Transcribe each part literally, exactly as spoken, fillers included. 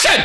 Action!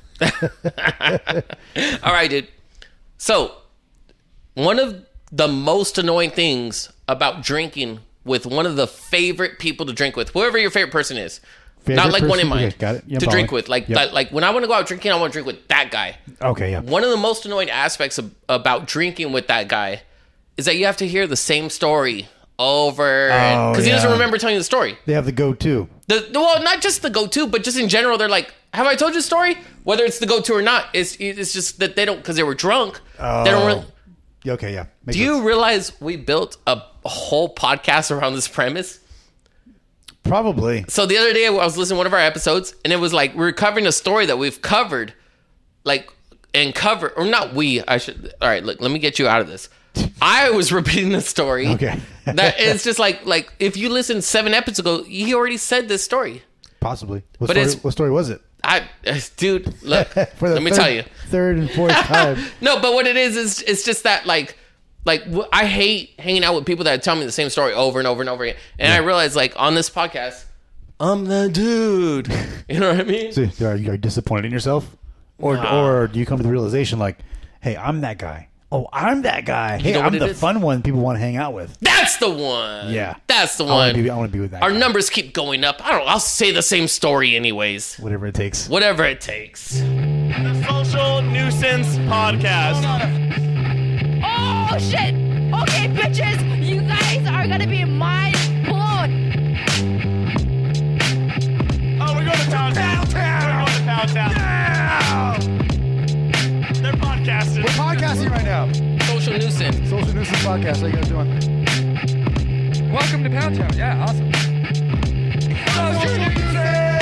All right, dude. So, one of the most annoying things about drinking with one of the favorite people to drink with, whoever your favorite person is, favorite not like person? One in mind, okay, got it. Yeah, to probably. drink with. Like, yep. that, like when I want to go out drinking, I want to drink with that guy. Okay, yeah. One of the most annoying aspects of, about drinking with that guy is that you have to hear the same story over, because oh, he yeah. doesn't remember telling you the story. They have the go-to. The well, not just the go-to, but just in general, they're like, "Have I told you the story?" Whether it's the go-to or not, it's it's just that they don't, because they were drunk. Oh. They don't really. Okay, yeah. Makes Do you sense. realize we built a whole podcast around this premise? Probably. So the other day, I was listening to one of our episodes, and it was like we we're covering a story that we've covered, like and cover or not we. I should. All right, look. Let me get you out of this. I was repeating the story. Okay. That it's just like like if you listened seven episodes ago, he already said this story. Possibly. What, but story, it's, what story was it? I, dude, look. For the let me third, tell you. Third and fourth time. No, but what it is is it's just that like like I hate hanging out with people that tell me the same story over and over and over again. And yeah. I realize like on this podcast, I'm the dude. You know what I mean? So are you disappointed in yourself, or nah. or do you come to the realization like, hey, I'm that guy. Oh, I'm that guy. Hey, I'm the is? fun one people want to hang out with. That's the one. Yeah. That's the I one. Want be, I want to be with that Our guy. numbers keep going up. I don't know. I'll say the same story anyways. Whatever it takes. Whatever it takes. The Social Nuisance Podcast. Oh, shit. Okay, bitches. You guys are going to be mind blown. Oh, we're going to Pound Town. We're going to Pound Town. Yeah. They're podcasting. We're podcasting right now. Social Nuisance. Social Nuisance Podcast. How you guys doing? Welcome to Pound Town. Yeah, awesome. Social Nuisance.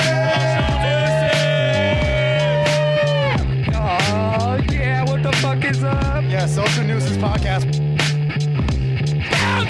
Oh, yeah. What the fuck is up? Yeah, Social Nuisance Podcast. Pound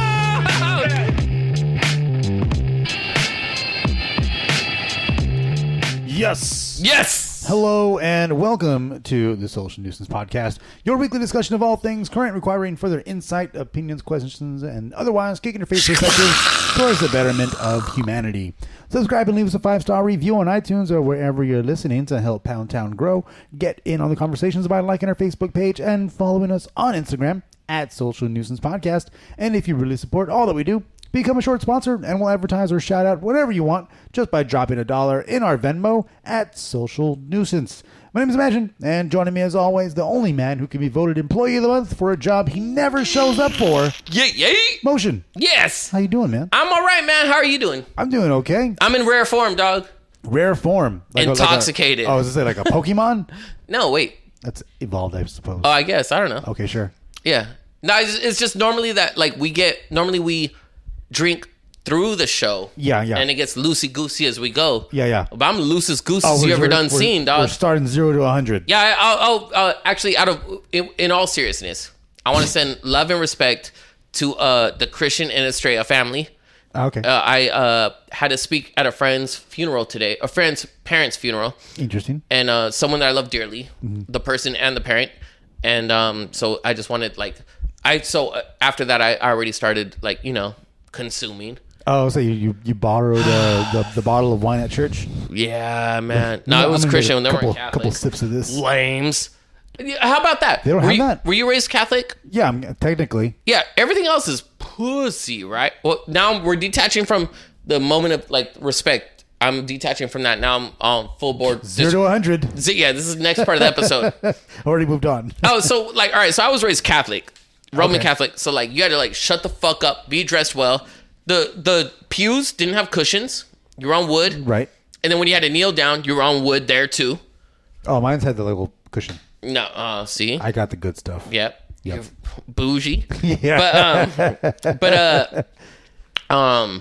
Town! Yes. Yes. Hello and welcome to the Social Nuisance Podcast, your weekly discussion of all things current, requiring further insight, opinions, questions, and otherwise kicking your face perspective towards the betterment of humanity. Subscribe and leave us a five-star review on iTunes or wherever you're listening to help Pound Town grow. Get in on the conversations by liking our Facebook page and following us on Instagram at Social Nuisance Podcast. And if you really support all that we do, become a short sponsor and we'll advertise or shout out whatever you want just by dropping a dollar in our Venmo at Social Nuisance. My name is Imagine, and joining me as always, the only man who can be voted Employee of the Month for a job he never shows up for. Yay, yay. Motion. Yes. How you doing, man? I'm all right, man. How are you doing? I'm doing okay. I'm in rare form, dog. Rare form. Like Intoxicated. A, like a, oh, I was going to say like a Pokemon? No, wait. That's evolved, I suppose. Oh, I guess. I don't know. Okay, sure. Yeah. No, it's, it's just normally that, like, we get, normally we drink through the show. Yeah, yeah. And it gets loosey-goosey as we go. Yeah, yeah. But I'm the loosest goose oh, you ever done we're, seen, dog. We're starting zero to one hundred. Yeah, I'll, I'll uh, actually, out of, in, in all seriousness, I want to send love and respect to uh, the Christian and Estrella family. Okay. Uh, I uh, had to speak at a friend's funeral today, a friend's parents' funeral. Interesting. And uh, someone that I love dearly, mm-hmm. the person and the parent. And um, so I just wanted, like, I, so uh, after that, I already started, like, you know, consuming. Oh, so you you, you borrowed uh, the the bottle of wine at church? Yeah, man. No, it was Christian. They couple, weren't Catholic. Couple sips of this. Lames. How about that? They don't were have you, that. Were you raised Catholic? Yeah, I'm, technically. Yeah, everything else is pussy, right? Well, now we're detaching from the moment of like respect. I'm detaching from that. Now I'm on full board. Zero to one hundred. Yeah, this is the next part of the episode. Already moved on. Oh, so like, all right. So I was raised Catholic, Roman okay. Catholic. So like, you had to like shut the fuck up, be dressed well. The the pews didn't have cushions. You were on wood. Right. And then when you had to kneel down, you were on wood there too. Oh, mine's had the little cushion. No, uh, see? I got the good stuff. Yep. Yep. You're bougie. Yeah. But, um, but, uh, um,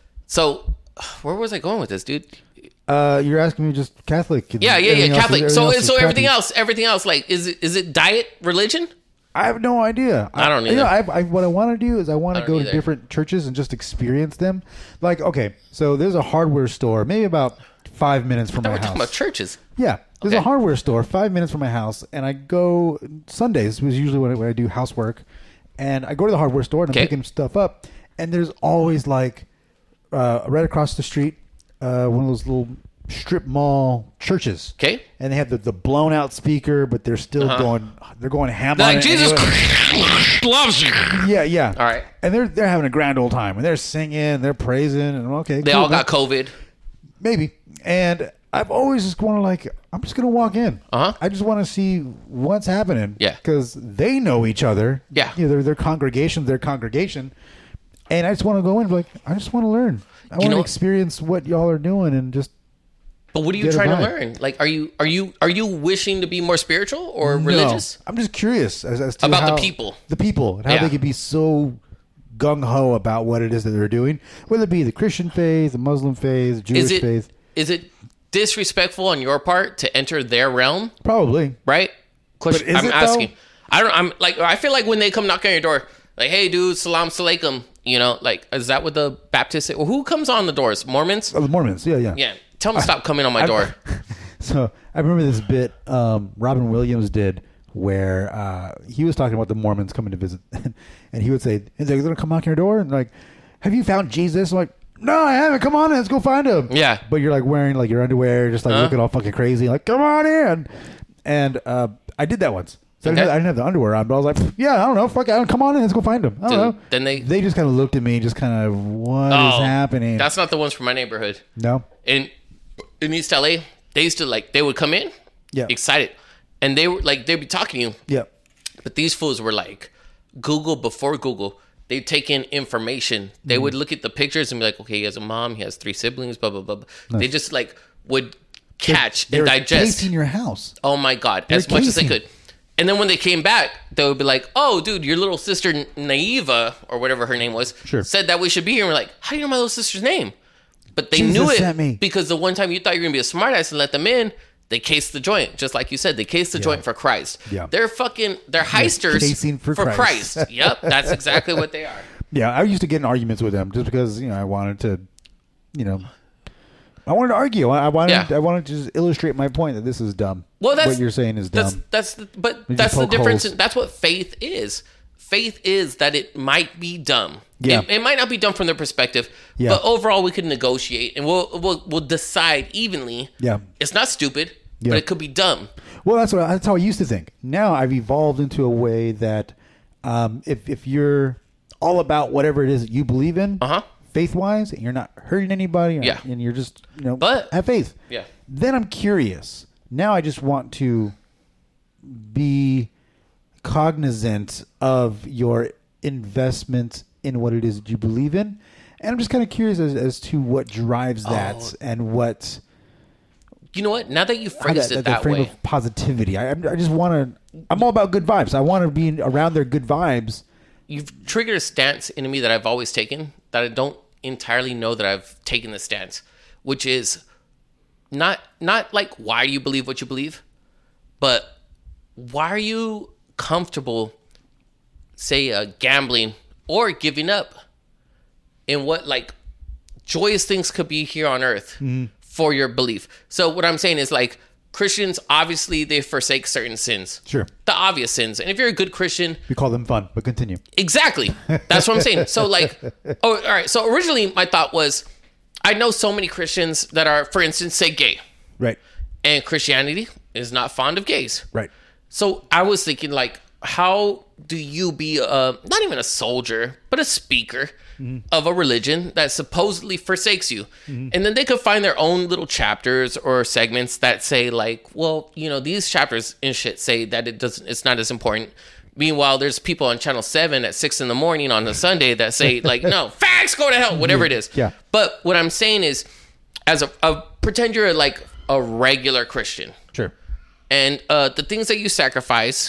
so where was I going with this, dude? Uh, you're asking me just Catholic. Yeah, yeah, yeah, Catholic. Is, so, everything so everything crappy. else, everything else, like, is it, is it diet religion? I have no idea. I don't either. You know, I, I, what I want to do is I want I to don't go either. to different churches and just experience them. Like, okay, so there's a hardware store, maybe about five minutes from I thought my we're talking house. about churches. Yeah, there's Okay. a hardware store five minutes from my house, and I go Sundays was usually when I, when I do housework, and I go to the hardware store and I'm Okay. picking stuff up, and there's always like uh, right across the street, uh, one of those little strip mall churches. Okay. And they have the, the blown out speaker, but they're still Uh-huh. going. They're going ham They're on like, it Jesus anyway. Christ loves you. Yeah, yeah. All right. And they're they're having a grand old time, and they're singing, they're praising, and okay, They cool, all man. got COVID. Maybe. And I've always just wanted like, I'm just gonna walk in. Uh-huh. I just want to see what's happening. Yeah. Because they know each other. Yeah. You know, their their congregation, their congregation, and I just want to go in. Like, I just want to learn. I want know to what? experience what y'all are doing, and just But what are you Get a trying to vibe. learn? Like, are you are you are you wishing to be more spiritual or religious? No, I'm just curious as, as to About the how- people. the people, and how Yeah. they could be so gung ho about what it is that they're doing, whether it be the Christian faith, the Muslim faith, Jewish Is it faith. is it disrespectful on your part to enter their realm? Probably. Right? Question. But is I'm it, asking. though? I don't. I'm like. I feel like when they come knock on your door, like, "Hey, dude, salam alaikum." You know, like, is that what the Baptists say? Well, who comes on the doors? Mormons. Oh, the Mormons. Yeah, yeah. Yeah. Tell them to stop coming on my I- door. So I remember this bit um, Robin Williams did where uh, he was talking about the Mormons coming to visit, and he would say, "Is they're going to come knock on your door and like, have you found Jesus?" I'm like, no, I haven't. Come on in, let's go find him. Yeah. But you're like wearing like your underwear, just like Huh? looking all fucking crazy, like, come on in. And uh, I did that once. So I, didn't Okay. have, I didn't have the underwear on, but I was like, yeah, I don't know, fuck it, come on in, let's go find him. I don't Dude, know. then they- they just kind of looked at me, just kind of, what is Oh, happening? That's not the ones from my neighborhood. no. in in East L A, they used to like they would come in, Yeah. excited, and they were like they'd be talking to you, Yeah. but these fools were like Google before Google. They'd take in information. They Mm-hmm. would look at the pictures and be like, okay, he has a mom, he has three siblings, blah blah blah. blah. They just like would catch They and were digest. casing your house. Oh my god, as They're much as they casing. could. And then when they came back, they would be like, "Oh, dude, your little sister Naiva or whatever her name was Sure. said that we should be here." And we're like, "How do you know my little sister's name?" But they Jesus knew it sent me. because the one time you thought you were gonna be a smartass and let them in, they cased the joint, just like you said. They cased the joint for Christ. Yeah. They're fucking, they're heisters casing for Christ. Christ. Yep, that's exactly what they are. Yeah, I used to get in arguments with them just because you know I wanted to, you know, I wanted to argue. I I wanted, Yeah. I wanted to just illustrate my point that this is dumb. Well, that's what you're saying is that's, dumb. That's the, but We that's just the poke difference. holes. In, that's what faith is. Faith is that it might be dumb. Yeah. It, it might not be dumb from their perspective, Yeah. but overall we could negotiate and we'll we'll we'll decide evenly. Yeah. It's not stupid, Yeah. but it could be dumb. Well, that's what that's how I used to think. Now I've evolved into a way that um, if if you're all about whatever it is that you believe in, Uh-huh. faith wise, and you're not hurting anybody, Yeah. and you're just you know, But- have faith. Yeah. Then I'm curious. Now I just want to be cognizant of your investment in what it is that you believe in, and I'm just kind of curious as, as to what drives that Oh. and what You know what? Now that you how phrased it that, frame way, of positivity. I, I just want to. I'm all about good vibes. I want to be around their good vibes. you've triggered a stance in me that I've always taken that I don't entirely know that I've taken the stance, which is not not like why you believe what you believe, but why are you comfortable, say, uh, gambling or giving up in what like joyous things could be here on earth for your belief? So what I'm saying is like Christians, obviously they forsake certain sins. Sure. The obvious sins. And if you're a good Christian, We call them fun, but continue. exactly. That's what I'm saying. So like, oh, all right. So originally my thought was, I know so many Christians that are, for instance, say gay, Right. and Christianity is not fond of gays. Right. So I was thinking, like, how do you be a, not even a soldier, but a speaker of a religion that supposedly forsakes you? And then they could find their own little chapters or segments that say, like, well, you know, these chapters and shit say that it doesn't, it's not as important. Meanwhile, there's people on Channel seven at six in the morning on a Sunday that say, like, no, facts, go to hell, whatever it is. Yeah. But what I'm saying is, as a, a pretend you're like a regular Christian, Sure. and uh, the things that you sacrifice,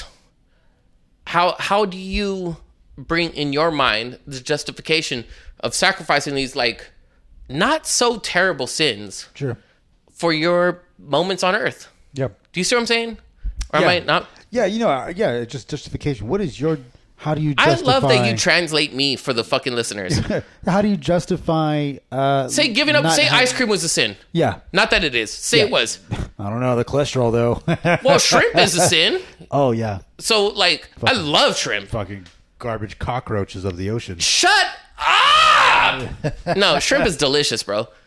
how how do you bring in your mind the justification of sacrificing these like not so terrible sins Sure. for your moments on earth? Yep. Do you see what I'm saying? Or Yeah. am I not? Yeah. You know. uh, Yeah. It's just justification. What is your? How do you? I Justify, love that you translate me for the fucking listeners. how do you justify? Uh, Say giving up. not Say having- ice cream was a sin. Yeah. Not that it is. Say Yeah. it was. I don't know the cholesterol though. Well, shrimp is a sin. oh yeah. So like, I love shrimp. Fucking garbage cockroaches of the ocean. Shut up! No, shrimp is delicious, bro.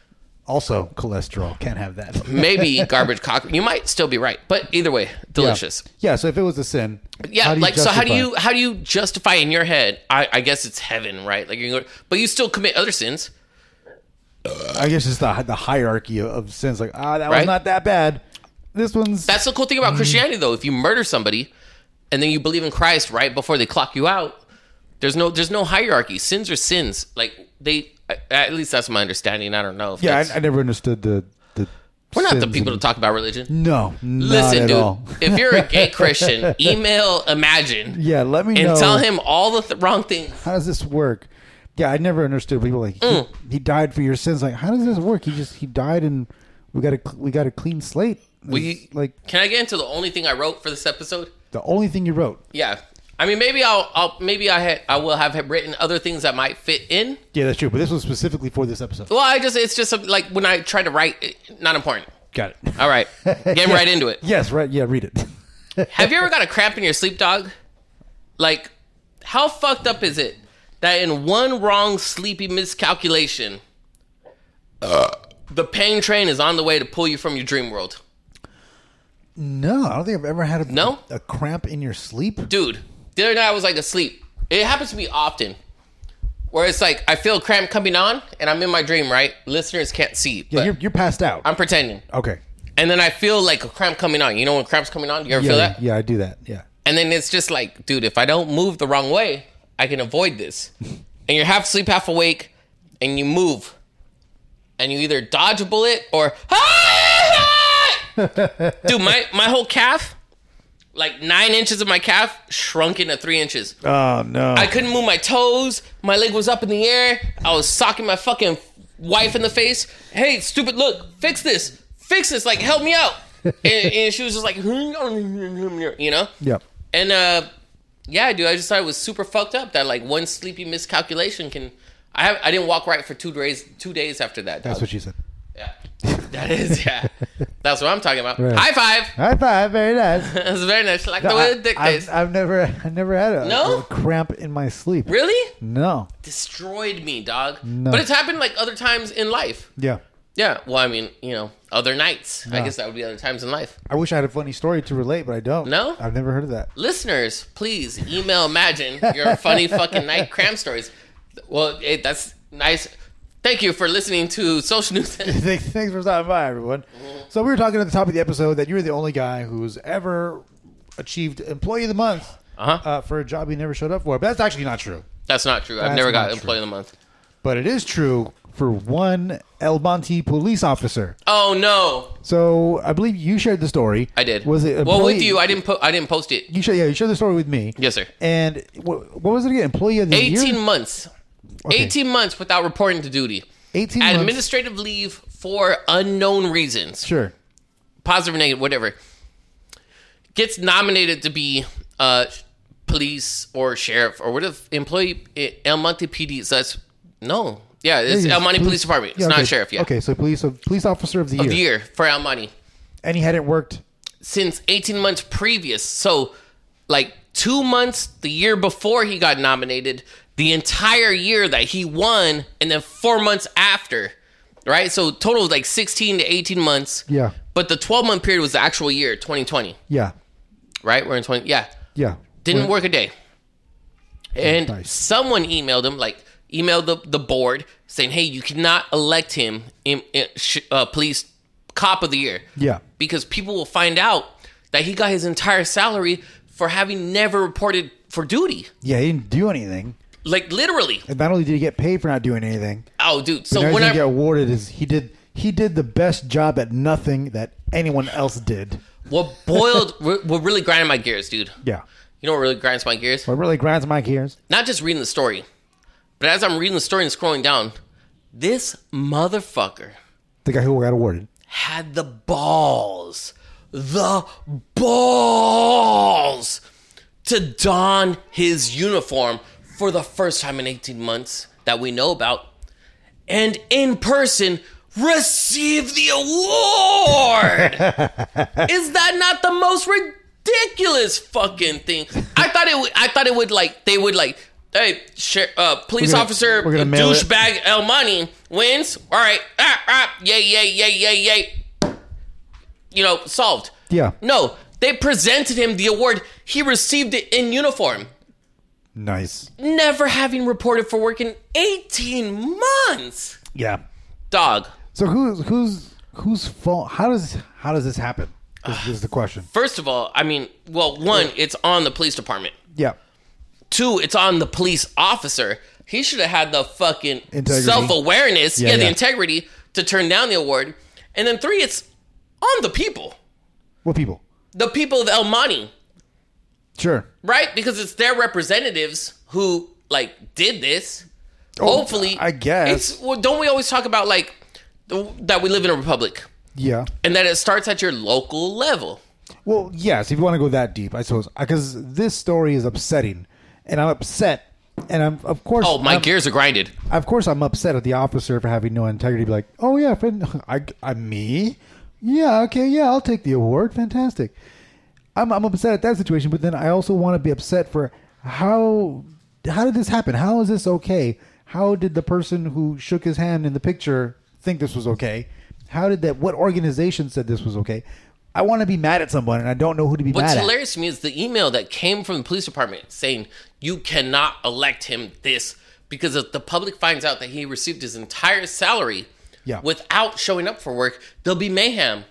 Also, cholesterol. Can't have that. Maybe garbage cock. You might still be right, but either way, delicious. Yeah. yeah so if it was a sin, Yeah, how do you like so. How do justify you it? how do you justify in your head? I, I guess it's heaven, right? Like you're, gonna, but you still commit other sins. I guess it's the the hierarchy of, of sins. Like ah, that Right? was not that bad. This one's That's the cool thing about Christianity, though. If you murder somebody, and then you believe in Christ right before they clock you out, there's no there's no hierarchy. Sins are sins. Like they, at least that's my understanding. I don't know. If yeah. that's, I, I never understood the the. we're not the sins people and- to talk about religion. No, not Listen, at dude. all. If you're a gay Christian, email Imagine Yeah, let me and know. tell him all the th- wrong things. How does this work? Yeah, I never understood people like he, Mm. he died for your sins. Like, how does this work? He just he died and we got a we got a clean slate. We It's like Can I get into the only thing I wrote for this episode? the only thing you wrote. Yeah. I mean, maybe I'll, I'll maybe I had, I will have written other things that might fit in. Yeah, that's true. But this was specifically for this episode. Well, I just it's just a, like when I try to write, it, not important. Got it. All right, getting right into it. Yes, right. Yeah, read it. Have you ever got a cramp in your sleep, dog? Like, how fucked up is it that in one wrong sleepy miscalculation, uh, the pain train is on the way to pull you from your dream world? No, I don't think I've ever had a No? a cramp in your sleep. Dude, the other night I was like asleep. It happens to me often. Where it's like, I feel a cramp coming on, and I'm in my dream, right? Listeners can't see, Yeah, but you're you're passed out. I'm pretending. okay. And then I feel like a cramp coming on. You know when cramp's coming on? You ever Yeah, feel that? yeah, I do that. Yeah. And then it's just like, dude, if I don't move the wrong way, I can avoid this. And you're half asleep, half awake, and you move. And you either dodge a bullet or... Dude, my, my whole calf, like nine inches of my calf, shrunk into three inches. Oh no. I couldn't move my toes. My leg was up in the air. I was socking my fucking wife in the face. Hey, stupid, look, fix this. Fix this. Like, help me out. and, and she was just like, you know? Yep. And, uh, yeah, dude, I just thought it was super fucked up that, like, one sleepy miscalculation can... I have, I didn't walk right for two days two days after that. That's dog. what she said. Yeah. That is, yeah. That's what I'm talking about. Right. High five. High five. Very nice. That's very nice. Like No, the way I, the dick I've, tastes. I've never, I never had a, No? a cramp in my sleep. Really? No. Destroyed me, dog. No. But it's happened, like, other times in life. Yeah. Yeah, well, I mean, you know, other nights. I No. guess that would be other times in life. I wish I had a funny story to relate, but I don't. No? I've never heard of that. Listeners, please email Imagine your funny fucking night cram stories. Well, it, that's nice. Thank you for listening to Social News. Thanks thanks for stopping by, everyone. So we were talking at the top of the episode that you're the only guy who's ever achieved Employee of the Month Uh-huh. uh, for a job he never showed up for. But that's actually not true. That's not true. I've That's never got not Employee true. of the Month. But it is true for one El Monte police officer. Oh, no. So I believe you shared the story. I did. Was it well, employee- with you, I didn't, po- I didn't post it. You shared, yeah, you shared the story with me. Yes, sir. And what, what was it again? Employee of the eighteen year? months. Okay. eighteen months without reporting to duty. eighteen months. Administrative leave for unknown reasons. Sure. Positive or negative, whatever. Gets nominated to be uh, police or sheriff or whatever employee El Monte P D. So that's no, yeah, it's Yeah, El Monte Police, police- Department. It's Yeah, not okay. sheriff yet. Okay, so police police officer of the Of year. the year for El Monte And he hadn't worked. since eighteen months previous. So, like two months the year before he got nominated, the entire year that he won, and then four months after. Right, so total of like sixteen to eighteen months. Yeah. But the twelve month period was the actual year, twenty twenty. Yeah. Right, we're in twenty. Yeah. Yeah. Didn't Well, work a day. And Nice. someone emailed him, like emailed the, the board saying, hey, you cannot elect him in, in sh- uh, police cop of the year. Yeah. Because people will find out that he got his entire salary for having never reported for duty. Yeah, he didn't do anything. Like literally. And not only did he get paid for not doing anything, Oh, dude. but So now he's when gonna I get awarded is he did he did the best job at nothing that anyone else did. what boiled, what really grinded my gears, dude. Yeah. You know what really grinds my gears? What really grinds my gears? Not just reading the story, but as I'm reading the story and scrolling down, this motherfucker The guy who got awarded. had the balls, the balls to don his uniform for the first time in eighteen months that we know about, and in person receive the award. Is that not the most ridiculous fucking thing? I thought it would, I thought it would like, they would like hey, share, uh, police We're gonna- officer we're gonna mail it. douchebag El Money wins. All right, ah, ah, yay, yay, yay, yay, yay. You know, solved. Yeah. No, they presented him the award. He received it in uniform, Nice. never having reported for work in eighteen months. Yeah. Dog. So who's who's whose fault? How does how does this happen? This, this is the question. First of all, I mean, well, one, it's on the police department. Yeah. Two, it's on the police officer. He should have had the fucking Integrity. self-awareness, yeah, Yeah, the yeah. integrity to turn down the award. And then three, it's on the people. What people? The people of El Monte, Sure. right? Because it's their representatives who, like, did this. Oh, Hopefully. I guess. It's, well, don't we always talk about, like, the, that we live in a republic? Yeah. And that it starts at your local level. Well, yes, if you want to go that deep, I suppose, because this story is upsetting, and I'm upset, and I'm of course. Oh, my I'm, gears are grinded. Of course, I'm upset at the officer for having no integrity. Be like, oh yeah, friend, I, I me, yeah, okay, yeah, I'll take the award, fantastic. I'm I'm upset at that situation, but then I also want to be upset for how how did this happen? How is this okay? How did the person who shook his hand in the picture think this was okay? How did that? What organization said this was okay? I want to be mad at someone, and I don't know who to be What's mad hilarious to me is the email that came from the police department saying you cannot elect him this because if the public finds out that he received his entire salary Yeah. without showing up for work, there'll be mayhem.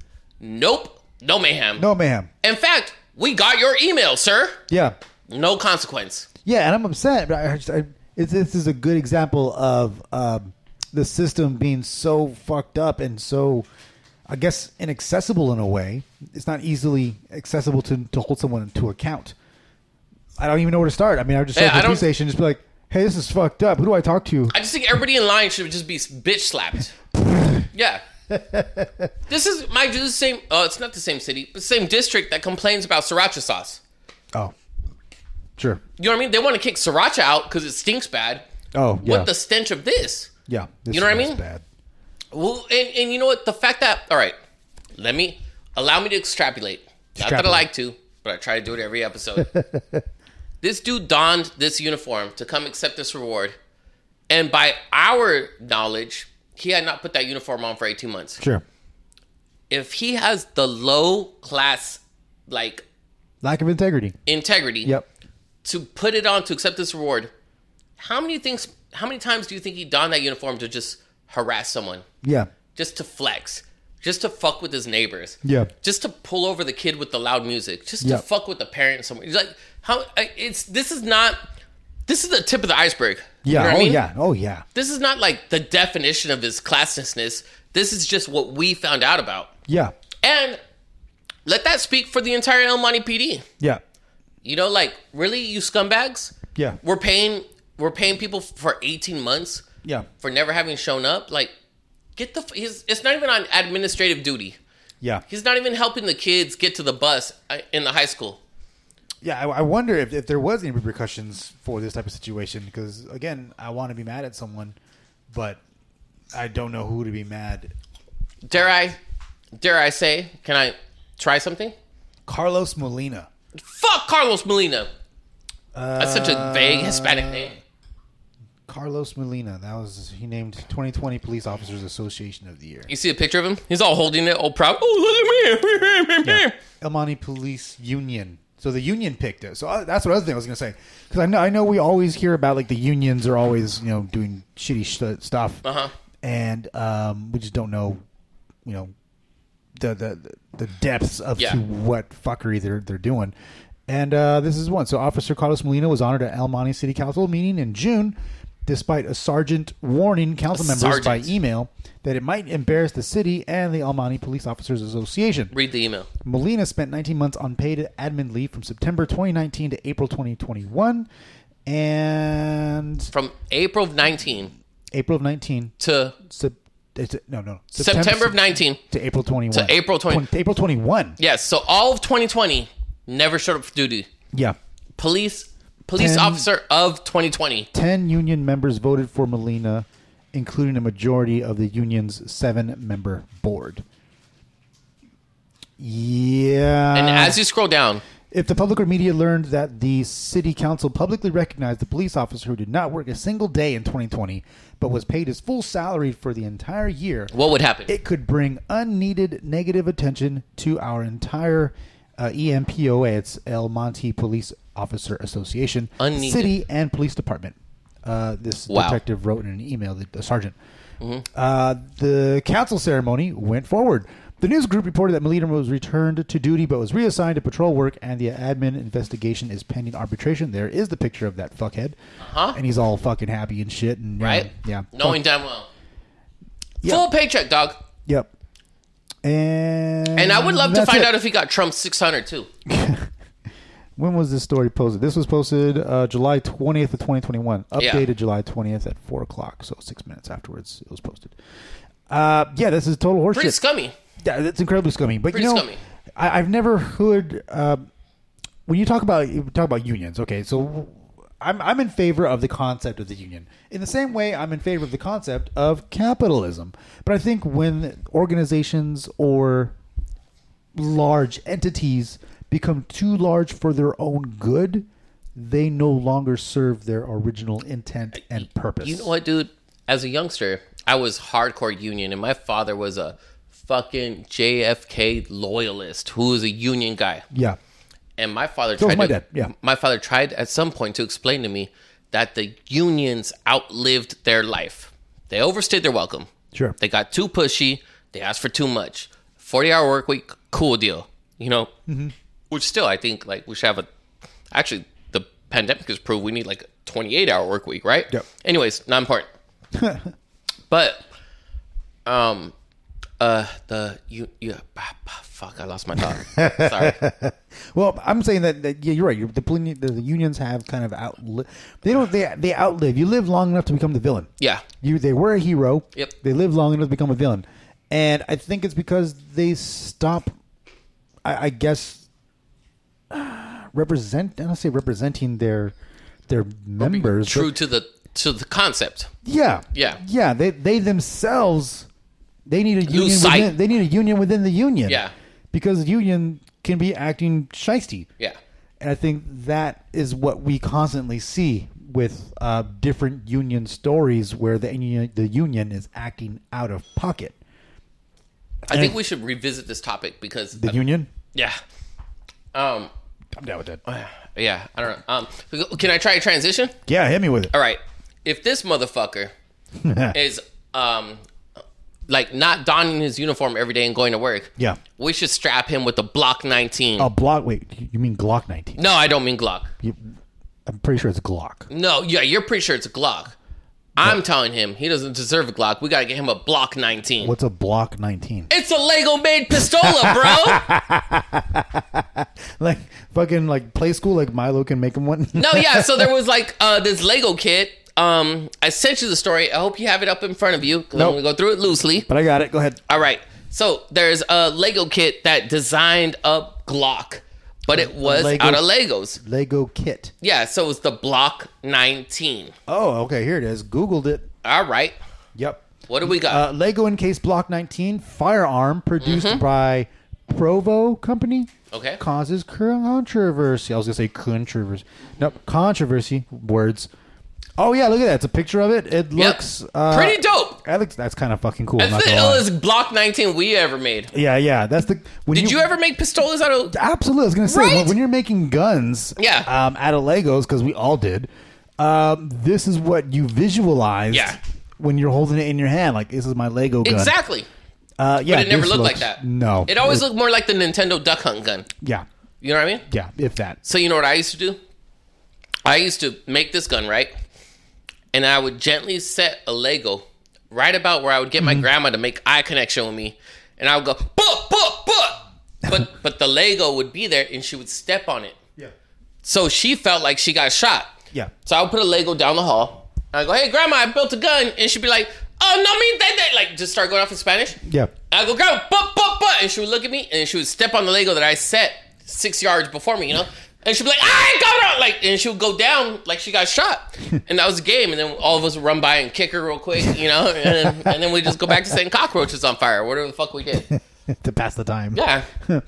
Nope, no mayhem. at. No, ma'am. In fact, we got your email, sir. Yeah, No consequence. yeah, and I'm upset. But I, just- I, it's, this is a good example of um, the system being so fucked up and so, I guess, inaccessible in a way. It's not easily accessible to, to hold someone to account. I don't even know where to start. I mean, I would just Yeah, start I at the don't- police station and just be like, hey, this is fucked up. Who do I talk to? I just think everybody in line should just be bitch slapped. Yeah. This is my the same. Oh, it's not the same city, but the same district that complains about sriracha sauce. Oh, sure. You know what I mean? They want to kick sriracha out because it stinks bad. Oh, yeah. What the stench of this? yeah. This You know what I smells mean? Bad. Well, and, and you know what? The fact that, all right, let me, allow me to extrapolate. Not that I Extrapolate. like to, but I try to do it every episode. This dude donned this uniform to come accept this reward. And by our knowledge, he had not put that uniform on for eighteen months. Sure. If he has the low class, like, Lack of integrity. integrity Yep. to put it on to accept this reward, how many things, how many times do you think he donned that uniform to just harass someone? Yeah. Just to flex, just to fuck with his neighbors, Yeah. just to pull over the kid with the loud music, just Yeah. to fuck with the parent somewhere. It's like how I- it's this is not this is the tip of the iceberg. You Yeah. know what oh, I mean? yeah. Oh, yeah. This is not like the definition of his classlessness. This is just what we found out about, Yeah. and let that speak for the entire El Monte P D. Yeah. You know, like really, you scumbags. Yeah. We're paying we're paying people for eighteen months Yeah. for never having shown up. Like, get the. He's, it's not even on administrative duty. Yeah. He's not even helping the kids get to the bus uh, in the high school. Yeah, I, I wonder if, if there was any repercussions for this type of situation because, again, I want to be mad at someone, but I don't know who to be mad. Dare I, dare I say, can I try something? Carlos Molina. Fuck Carlos Molina. That's such a vague Hispanic name. Carlos Molina. That was he named twenty twenty Police Officers Association of the Year. You see a picture of him? He's all holding it, all proud. Oh, look at me. Yeah. El Monte Police Union. So the union picked it. So uh, that's what other thing I was going to say. Because I know, I know we always hear about like the unions are always, you know, doing shitty sh- stuff. Uh-huh. And um, we just don't know, you know, the the, the depths of Yeah. to what fuckery they're they're doing. And uh, this is one. So Officer Carlos Molina was honored at El Monte City Council meeting in June, despite a sergeant warning council A members by sergeant. email that it might embarrass the city and the El Monte Police Officers Association. Read the email. Molina spent nineteen months on paid admin leave from September twenty nineteen to April twenty twenty-one. And From April of nineteen April of nineteen to Sep- it's, no, no. September of nineteen. to April twenty-one. to April twenty. April twenty-one. Yes, so all of twenty twenty never showed up for duty. Yeah. Police police Ten- officer of twenty twenty. ten union members voted for Molina, including a majority of the union's seven-member board. Yeah. And as you scroll down, If the public or media learned that the city council publicly recognized the police officer who did not work a single day in twenty twenty, but was paid his full salary for the entire year, What would happen? it could bring unneeded negative attention to our entire uh, E M P O A. It's El Monte Police Officer Association, Unneeded. city and police department. Uh, this Wow. detective wrote in an email, the, the sergeant. Mm-hmm. Uh, the council ceremony went forward. The news group reported that Molina was returned to duty but was reassigned to patrol work, and the admin investigation is pending arbitration. There is the picture of that fuckhead. Uh-huh. And he's all fucking happy and shit. And, yeah, Right? Yeah. Knowing Fuck- damn well. Yeah. Full paycheck, dog. Yep. And And I would love to that's find it. out if he got Trump's six hundred too. When was this story posted? This was posted uh, July twentieth of twenty twenty-one. Yeah. Updated July twentieth at four o'clock. So six minutes afterwards it was posted. Uh, yeah, this is total Pretty horseshit. scummy. Yeah, that's incredibly scummy. But Pretty you know, scummy. I, I've never heard uh, when you talk about you talk about unions. Okay, so I'm I'm in favor of the concept of the union. In the same way, I'm in favor of the concept of capitalism. But I think when organizations or large entities become too large for their own good, they no longer serve their original intent and purpose. You know what, dude? As a youngster, I was hardcore union, and my father was a fucking J F K loyalist who was a union guy. Yeah. And my father So was tried my to, dad, yeah. my father tried at some point to explain to me that the unions outlived their life. They overstayed their welcome. Sure. They got too pushy. They asked for too much. forty hour work week, cool deal. You know? Mm-hmm. Which still, I think, like, we should have a... Actually, the pandemic has proved we need, like, a twenty-eight hour work week, right? Yep. Anyways, not important. But, um... Uh, the... you, you ah, fuck, I lost my thought. Sorry. Well, I'm saying that, that yeah, you're right. You're, the, poli- the the unions have kind of outlive. They don't. They they outlive. You live long enough to become the villain. Yeah. You they were a hero. Yep. They live long enough to become a villain, and I think it's because they stop. I, I guess represent. I don't say representing their their members. True but- to the to the concept. yeah. Yeah. Yeah. They they themselves they need a Lose union. sight. Within, they need a union within the union. Yeah. Because the union can be acting shisty. Yeah. And I think that is what we constantly see with uh, different union stories where the union, the union is acting out of pocket. I think we should revisit this topic because The uh, union? yeah. Um. I'm down with that. Yeah. I don't know. Um. Can I try a transition? Yeah, hit me with it. All right. If this motherfucker is um like not donning his uniform every day and going to work, Yeah. we should strap him with a Block nineteen. Oh, Block. Wait, you mean Glock nineteen? No, I don't mean Glock. You, I'm pretty sure it's Glock. No, yeah, you're pretty sure it's a Glock. I'm telling him he doesn't deserve a Glock. We gotta get him a Block nineteen. What's a Block nineteen? It's a Lego made pistola, bro. Like fucking like play school, like Milo can make him one. No, yeah. So there was like uh, this Lego kit. Um, I sent you the story. I hope you have it up in front of you because Nope. I'm gonna go through it loosely. But I got it. Go ahead. All right. So there's a Lego kit that designed a Glock, but it was Lego- out of Legos. Lego kit. Yeah. So it's the Block nineteen. Oh, okay. Here it is. Googled it. All right. Yep. What do we got? Uh, Lego Encased Block nineteen firearm produced by Provo Company. Okay. Causes controversy. I was gonna say controversy. Nope, controversy. Words. Oh yeah, look at that. It's a picture of it. It Yep. looks uh, Pretty dope. That looks. That's kind of fucking cool. I'm That's not the gonna lie. illest Block nineteen we ever made. Yeah, yeah. That's the. When Did you ever make pistolas out of? Absolutely. I was gonna say Right? when, when you're making guns, Yeah. um, out of Legos because we all did. Um, this is what you visualize. Yeah. When you're holding it in your hand, like this is my Lego gun. Exactly. Uh, yeah, But it never this looked like looks- that. No, It always looked more like the Nintendo Duck Hunt gun. Yeah, You know what I mean? yeah, if that. So you know what I used to do? I used to make this gun, right? And I would gently set a Lego right about where I would get my grandma to make eye connection with me. And I would go, but, but, but. But, but the Lego would be there and she would step on it. Yeah, So she felt like she got shot. yeah. So I would put a Lego down the hall. And I go, hey, grandma, I built a gun. And she'd be like, oh, no, me, that, that. Like, just start going off in Spanish. Yeah. I go, grandma, but, but, but. And she would look at me and she would step on the Lego that I set six yards before me, you know? And she'd be like, I got it. Like, and she would go down like she got shot. And that was the game. And then all of us would run by and kick her real quick, you know? And then, and then we just go back to setting cockroaches on fire, whatever the fuck we did. To pass the time. Yeah.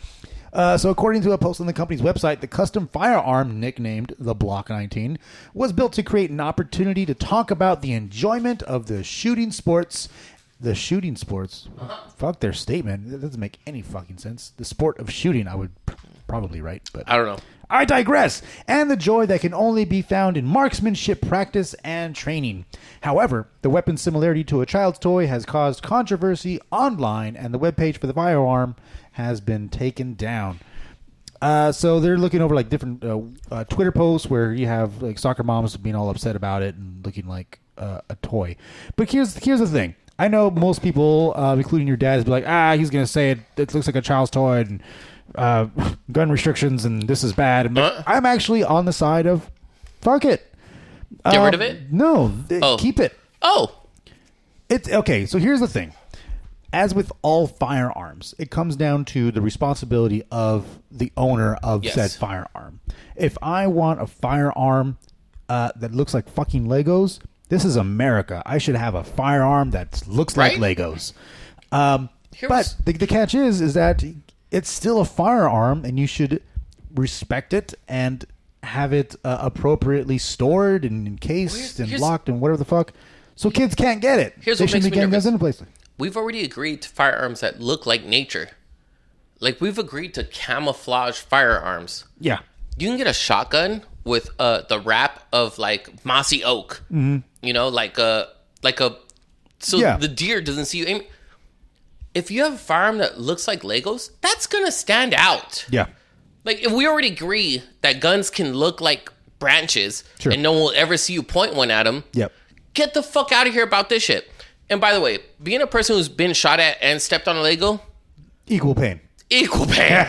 Uh, so according to a post on the company's website, the custom firearm, nicknamed the Block nineteen, was built to create an opportunity to talk about the enjoyment of the shooting sports. The shooting sports? Uh-huh. Fuck their statement. That doesn't make any fucking sense. The sport of shooting, I would pr- probably write, but I don't know. I digress. And the joy that can only be found in marksmanship practice and training. However, the weapon's similarity to a child's toy has caused controversy online, and the webpage for the firearm has been taken down. Uh, so they're looking over like different uh, uh, Twitter posts where you have like soccer moms being all upset about it and looking like uh, a toy. But here's here's the thing. I know most people, uh, including your dads, be like, ah, he's gonna say it. It looks like a child's toy and uh, gun restrictions and this is bad. And Uh. I'm actually on the side of fuck it. Get Um, rid of it? No, th- Oh. keep it. Oh, It's okay. So here's the thing. As with all firearms, it comes down to the responsibility of the owner of Yes. said firearm. If I want a firearm uh, that looks like fucking Legos, this is America. I should have a firearm that looks Right? like Legos. Um, Here but was- the, the catch is, is that it's still a firearm, and you should respect it and have it uh, appropriately stored and encased here's- and here's- locked and whatever the fuck, so kids can't get it. Here's they what shouldn't makes be me getting guns nervous. into place. we've already agreed to firearms that look like nature. Like, we've agreed to camouflage firearms. Yeah. You can get a shotgun with uh, the wrap of like mossy oak. Mm-hmm. You know, like a like a so Yeah. the deer doesn't see you aim. If you have a firearm that looks like Legos, that's gonna stand out. Yeah. Like, if we already agree that guns can look like branches Sure. and no one will ever see you point one at them, Yep. get the fuck out of here about this shit. And by the way, being a person who's been shot at and stepped on a Lego, Equal pain. equal pain.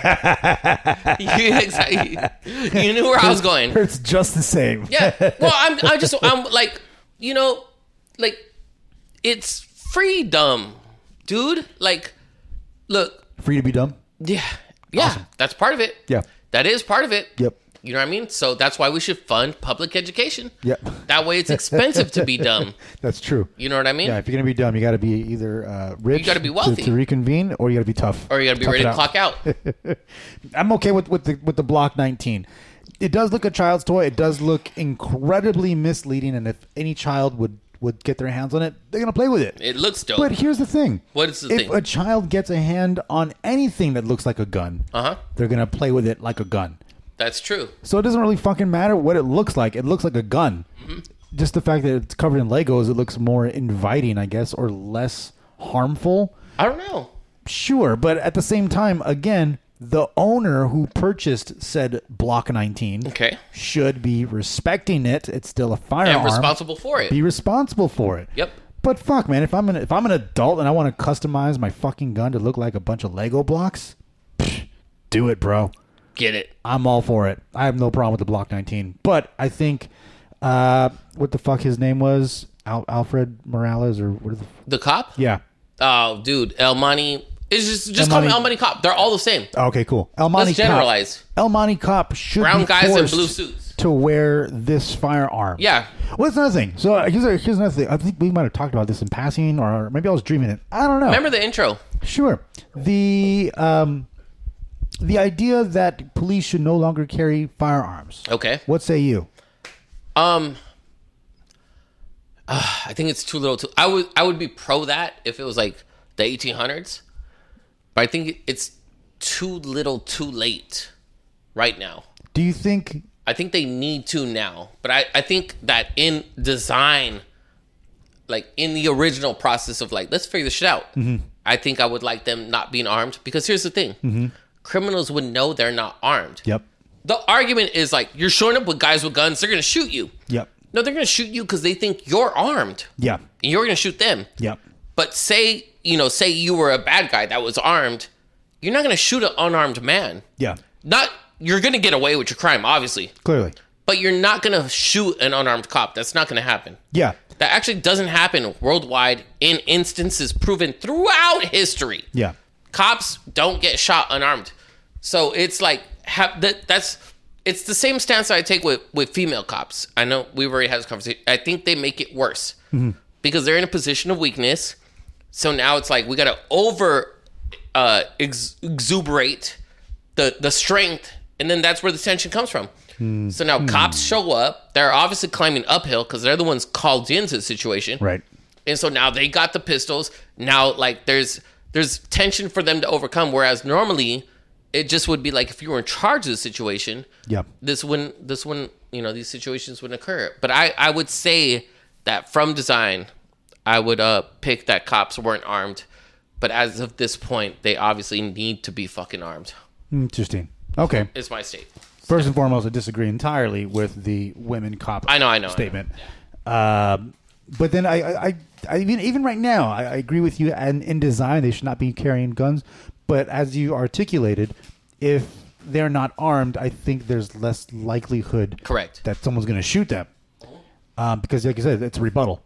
you, exactly, you knew where I was going. Hurts just the same. Yeah. Well, I'm. I just. I'm like, you know, like, it's freedom, dude. Like, look. Free to be dumb. Yeah. Yeah. Awesome. That's part of it. Yeah. That is part of it. Yep. You know what I mean? So that's why we should fund public education. Yep. That way it's expensive to be dumb. That's true. You know what I mean? Yeah, if you're gonna be dumb, you got to be either uh, rich, You gotta be to- wealthy. to, reconvene, or you got to be tough, Or you got to be Tough ready it to out. clock out. I'm okay with, with the with the Block nineteen. It does look a child's toy. It does look incredibly misleading, and if any child would would get their hands on it, they're gonna play with it. It looks dope. But here's the thing: What is the if thing? a child gets a hand on anything that looks like a gun, Uh-huh. they're gonna play with it like a gun. That's true. So it doesn't really fucking matter what it looks like. It looks like a gun. Mm-hmm. Just the fact that it's covered in Legos, it looks more inviting, I guess, or less harmful. I don't know. Sure, but at the same time, again, the owner who purchased said Block nineteen Okay. should be respecting it. It's still a firearm. And responsible for it. Be responsible for it. Yep. But fuck, man, if I'm an if I'm an adult and I want to customize my fucking gun to look like a bunch of Lego blocks, psh, do it, bro. Get it. I'm all for it. I have no problem with the Block nineteen. But I think, uh, what the fuck his name was? Al- Alfred Morales or what? Is the, The cop? yeah. Oh, dude. El Monte. It's just just El call me Monte- El Monte Cop. They're all the same. Okay, cool. El Monte Let's generalize. Cop. El Monte Cop should Brown be guys in forced blue suits. to wear this firearm. Yeah. Well, that's another thing. So uh, here's, a, here's another thing. I think we might have talked about this in passing, or maybe I was dreaming it. I don't know. Remember the intro? Sure. The um, the idea that police should no longer carry firearms. Okay. What say you? Um, uh, I think it's too little. Too. I would. I would be pro that if it was like the eighteen hundreds, but I think it's too little, too late, right now. Do you think? I think they need to now, but I, I think that in design, like in the original process of like, let's figure this shit out. Mm-hmm. I think I would like them not being armed because here's the thing. Mm-hmm. Criminals would know they're not armed. Yep. The argument is like, you're showing up with guys with guns, they're going to shoot you. Yep. No, they're going to shoot you because they think you're armed. Yep. And you're going to shoot them. Yep. But say, you know, say you were a bad guy that was armed, you're not going to shoot an unarmed man. Yeah. Not, you're going to get away with your crime, obviously. Clearly. But you're not going to shoot an unarmed cop. That's not going to happen. Yeah. That actually doesn't happen worldwide in instances proven throughout history. Yeah. Cops don't get shot unarmed. So it's like, have, that, that's, it's the same stance I take with, with female cops. I know we've already had this conversation. I think they make it worse Mm-hmm. because they're in a position of weakness. So now it's like, we got to over uh, ex- exuberate the the strength, and then that's where the tension comes from. Mm. So now mm. cops show up. They're obviously climbing uphill because they're the ones called into the situation. Right. And so now they got the pistols. Now, like, there's there's tension for them to overcome. Whereas normally, it just would be like if you were in charge of the situation. Yeah. This wouldn't. This wouldn't. You know, these situations wouldn't occur. But I I would say that from design, I would uh pick that cops weren't armed. But as of this point, they obviously need to be fucking armed. Interesting. Okay. Is my state. First and foremost, I disagree entirely with the women cop I know, I know, statement. I know. Yeah. Um, but then I, I, I even even right now, I, I agree with you. And in design, they should not be carrying guns. But as you articulated, if they're not armed, I think there's less likelihood Correct. that someone's going to shoot them. Um, because, like you said, it's a rebuttal.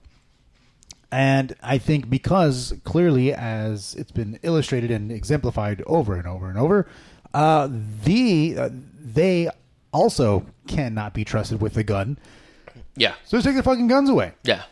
And I think because clearly, as it's been illustrated and exemplified over and over and over, uh, the uh, they also cannot be trusted with a gun. Yeah. So just take their fucking guns away. Yeah.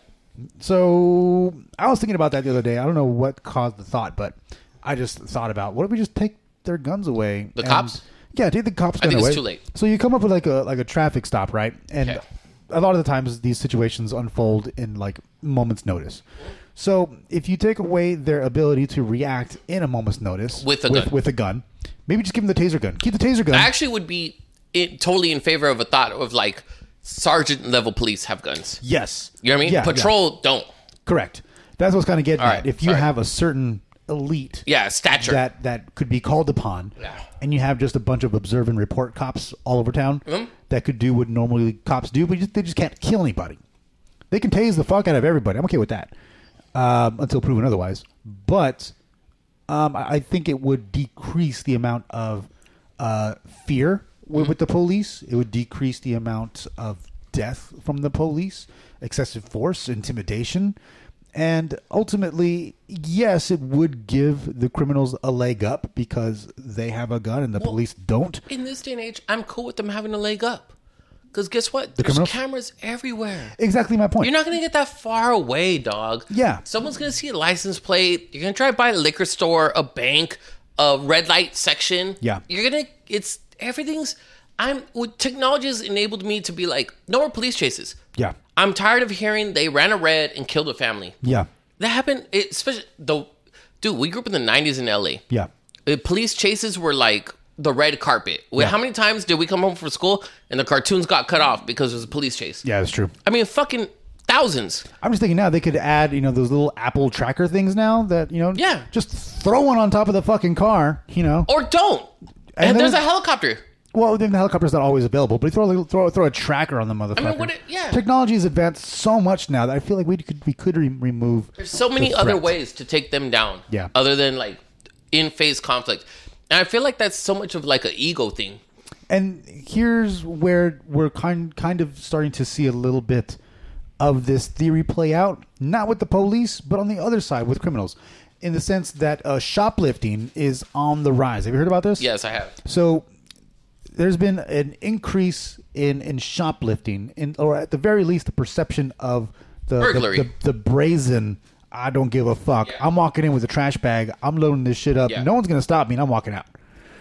So I was thinking about that the other day. I don't know what caused the thought, but I just thought about, what if we just take their guns away? The and, cops? Yeah, take the cops' I gun think away. it's too late. So you come up with like a like a traffic stop, right? And Okay. a lot of the times these situations unfold in like moments notice. So if you take away their ability to react in a moment's notice With a with, gun. with a gun, maybe just give them the taser gun. Keep the taser gun. I actually would be in, totally in favor of a thought of like sergeant level police have guns. yes. You know what I mean? Yeah, Patrol yeah. don't. Correct. That's what's kind of getting All at. right, If you sorry. have a certain elite Yeah, stature. that that could be called upon, Yeah. and you have just a bunch of observe and report cops all over town Mhm. that could do what normally cops do, but just, they just can't kill anybody. They can tase the fuck out of everybody. I'm okay with that, um, until proven otherwise. But um, I I think it would decrease the amount of uh, fear with, with the police. It would decrease the amount of death from the police, excessive force, intimidation. And ultimately, yes, it would give the criminals a leg up because they have a gun and the Well, police don't. In this day and age, I'm cool with them having a leg up. Because guess what? There's criminals? cameras everywhere. Exactly my point. You're not going to get that far away, dog. Yeah. Someone's going to see a license plate. You're going to drive by a liquor store, a bank, a red light section. Yeah. You're going to, it's, everything's, I'm, what technology has enabled me to be like, no more police chases. Yeah. I'm tired of hearing they ran a red and killed a family. Yeah. That happened, it, especially, the, dude, we grew up in the nineties in L A. Yeah. The police chases were like the red carpet. Wait, Yeah. How many times did we come home from school and the cartoons got cut off because it was a police chase? Yeah, that's true. I mean, fucking thousands. I'm just thinking now they could add, you know, those little Apple tracker things now that, you know, Yeah. just throw one on top of the fucking car, you know. Or don't. And And, then- there's a helicopter. Well, then the helicopter's not always available, but you throw a little, throw throw a tracker on the motherfucker. what it- yeah. Technology has advanced so much now that I feel like we could we could re- remove. There's so many the other threat. ways to take them down. Yeah. Other than like in-face conflict. And I feel like that's so much of like an ego thing. And here's where we're kind kind of starting to see a little bit of this theory play out, not with the police, but on the other side with criminals, in the sense that uh, shoplifting is on the rise. Have you heard about this? Yes, I have. So there's been an increase in, in shoplifting, in, or at the very least, the perception of the the, Burglary. the, the brazen. I don't give a fuck. Yeah. I'm walking in with a trash bag. I'm loading this shit up. Yeah. No one's gonna stop me. And I'm walking out.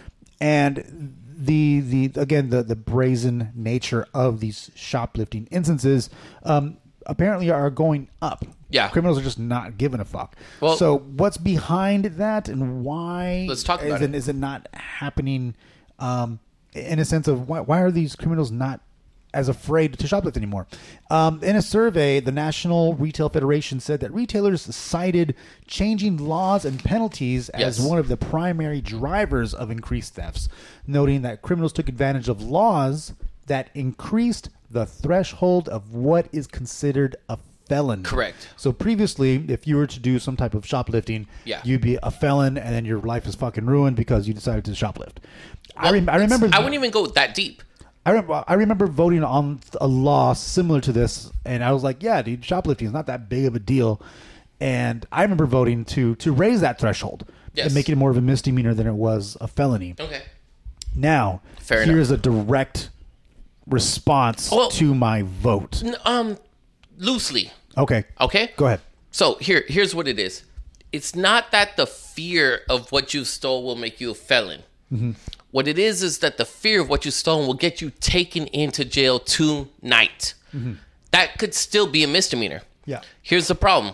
And the the again the the brazen nature of these shoplifting instances um, apparently are going up. Yeah. Criminals are just not giving a fuck. Well- so what's behind that, and why? Let's talk about is it. Is it not happening? Um, in a sense of why, why are these criminals not as afraid to shoplift anymore? Um, in a survey, the National Retail Federation said that retailers cited changing laws and penalties as Yes. one of the primary drivers of increased thefts, noting that criminals took advantage of laws that increased the threshold of what is considered a felon. Correct. So previously, if you were to do some type of shoplifting, Yeah. you'd be a felon, and then your life is fucking ruined because you decided to shoplift. I, Well, rem- I remember. I wouldn't even go that deep. I remember. I remember voting on a law similar to this, and I was like, "Yeah, dude, shoplifting is not that big of a deal." And I remember voting to to raise that threshold Yes. and make it more of a misdemeanor than it was a felony. Okay. Now, Fair here's a direct response Well- to my vote. N- Um, loosely. Okay, Okay. go ahead. So here, here's what it is. It's not that the fear of what you stole will make you a felon. Mm-hmm. What it is is that the fear of what you've stolen will get you taken into jail tonight. Mm-hmm. That could still be a misdemeanor. Yeah. Here's the problem.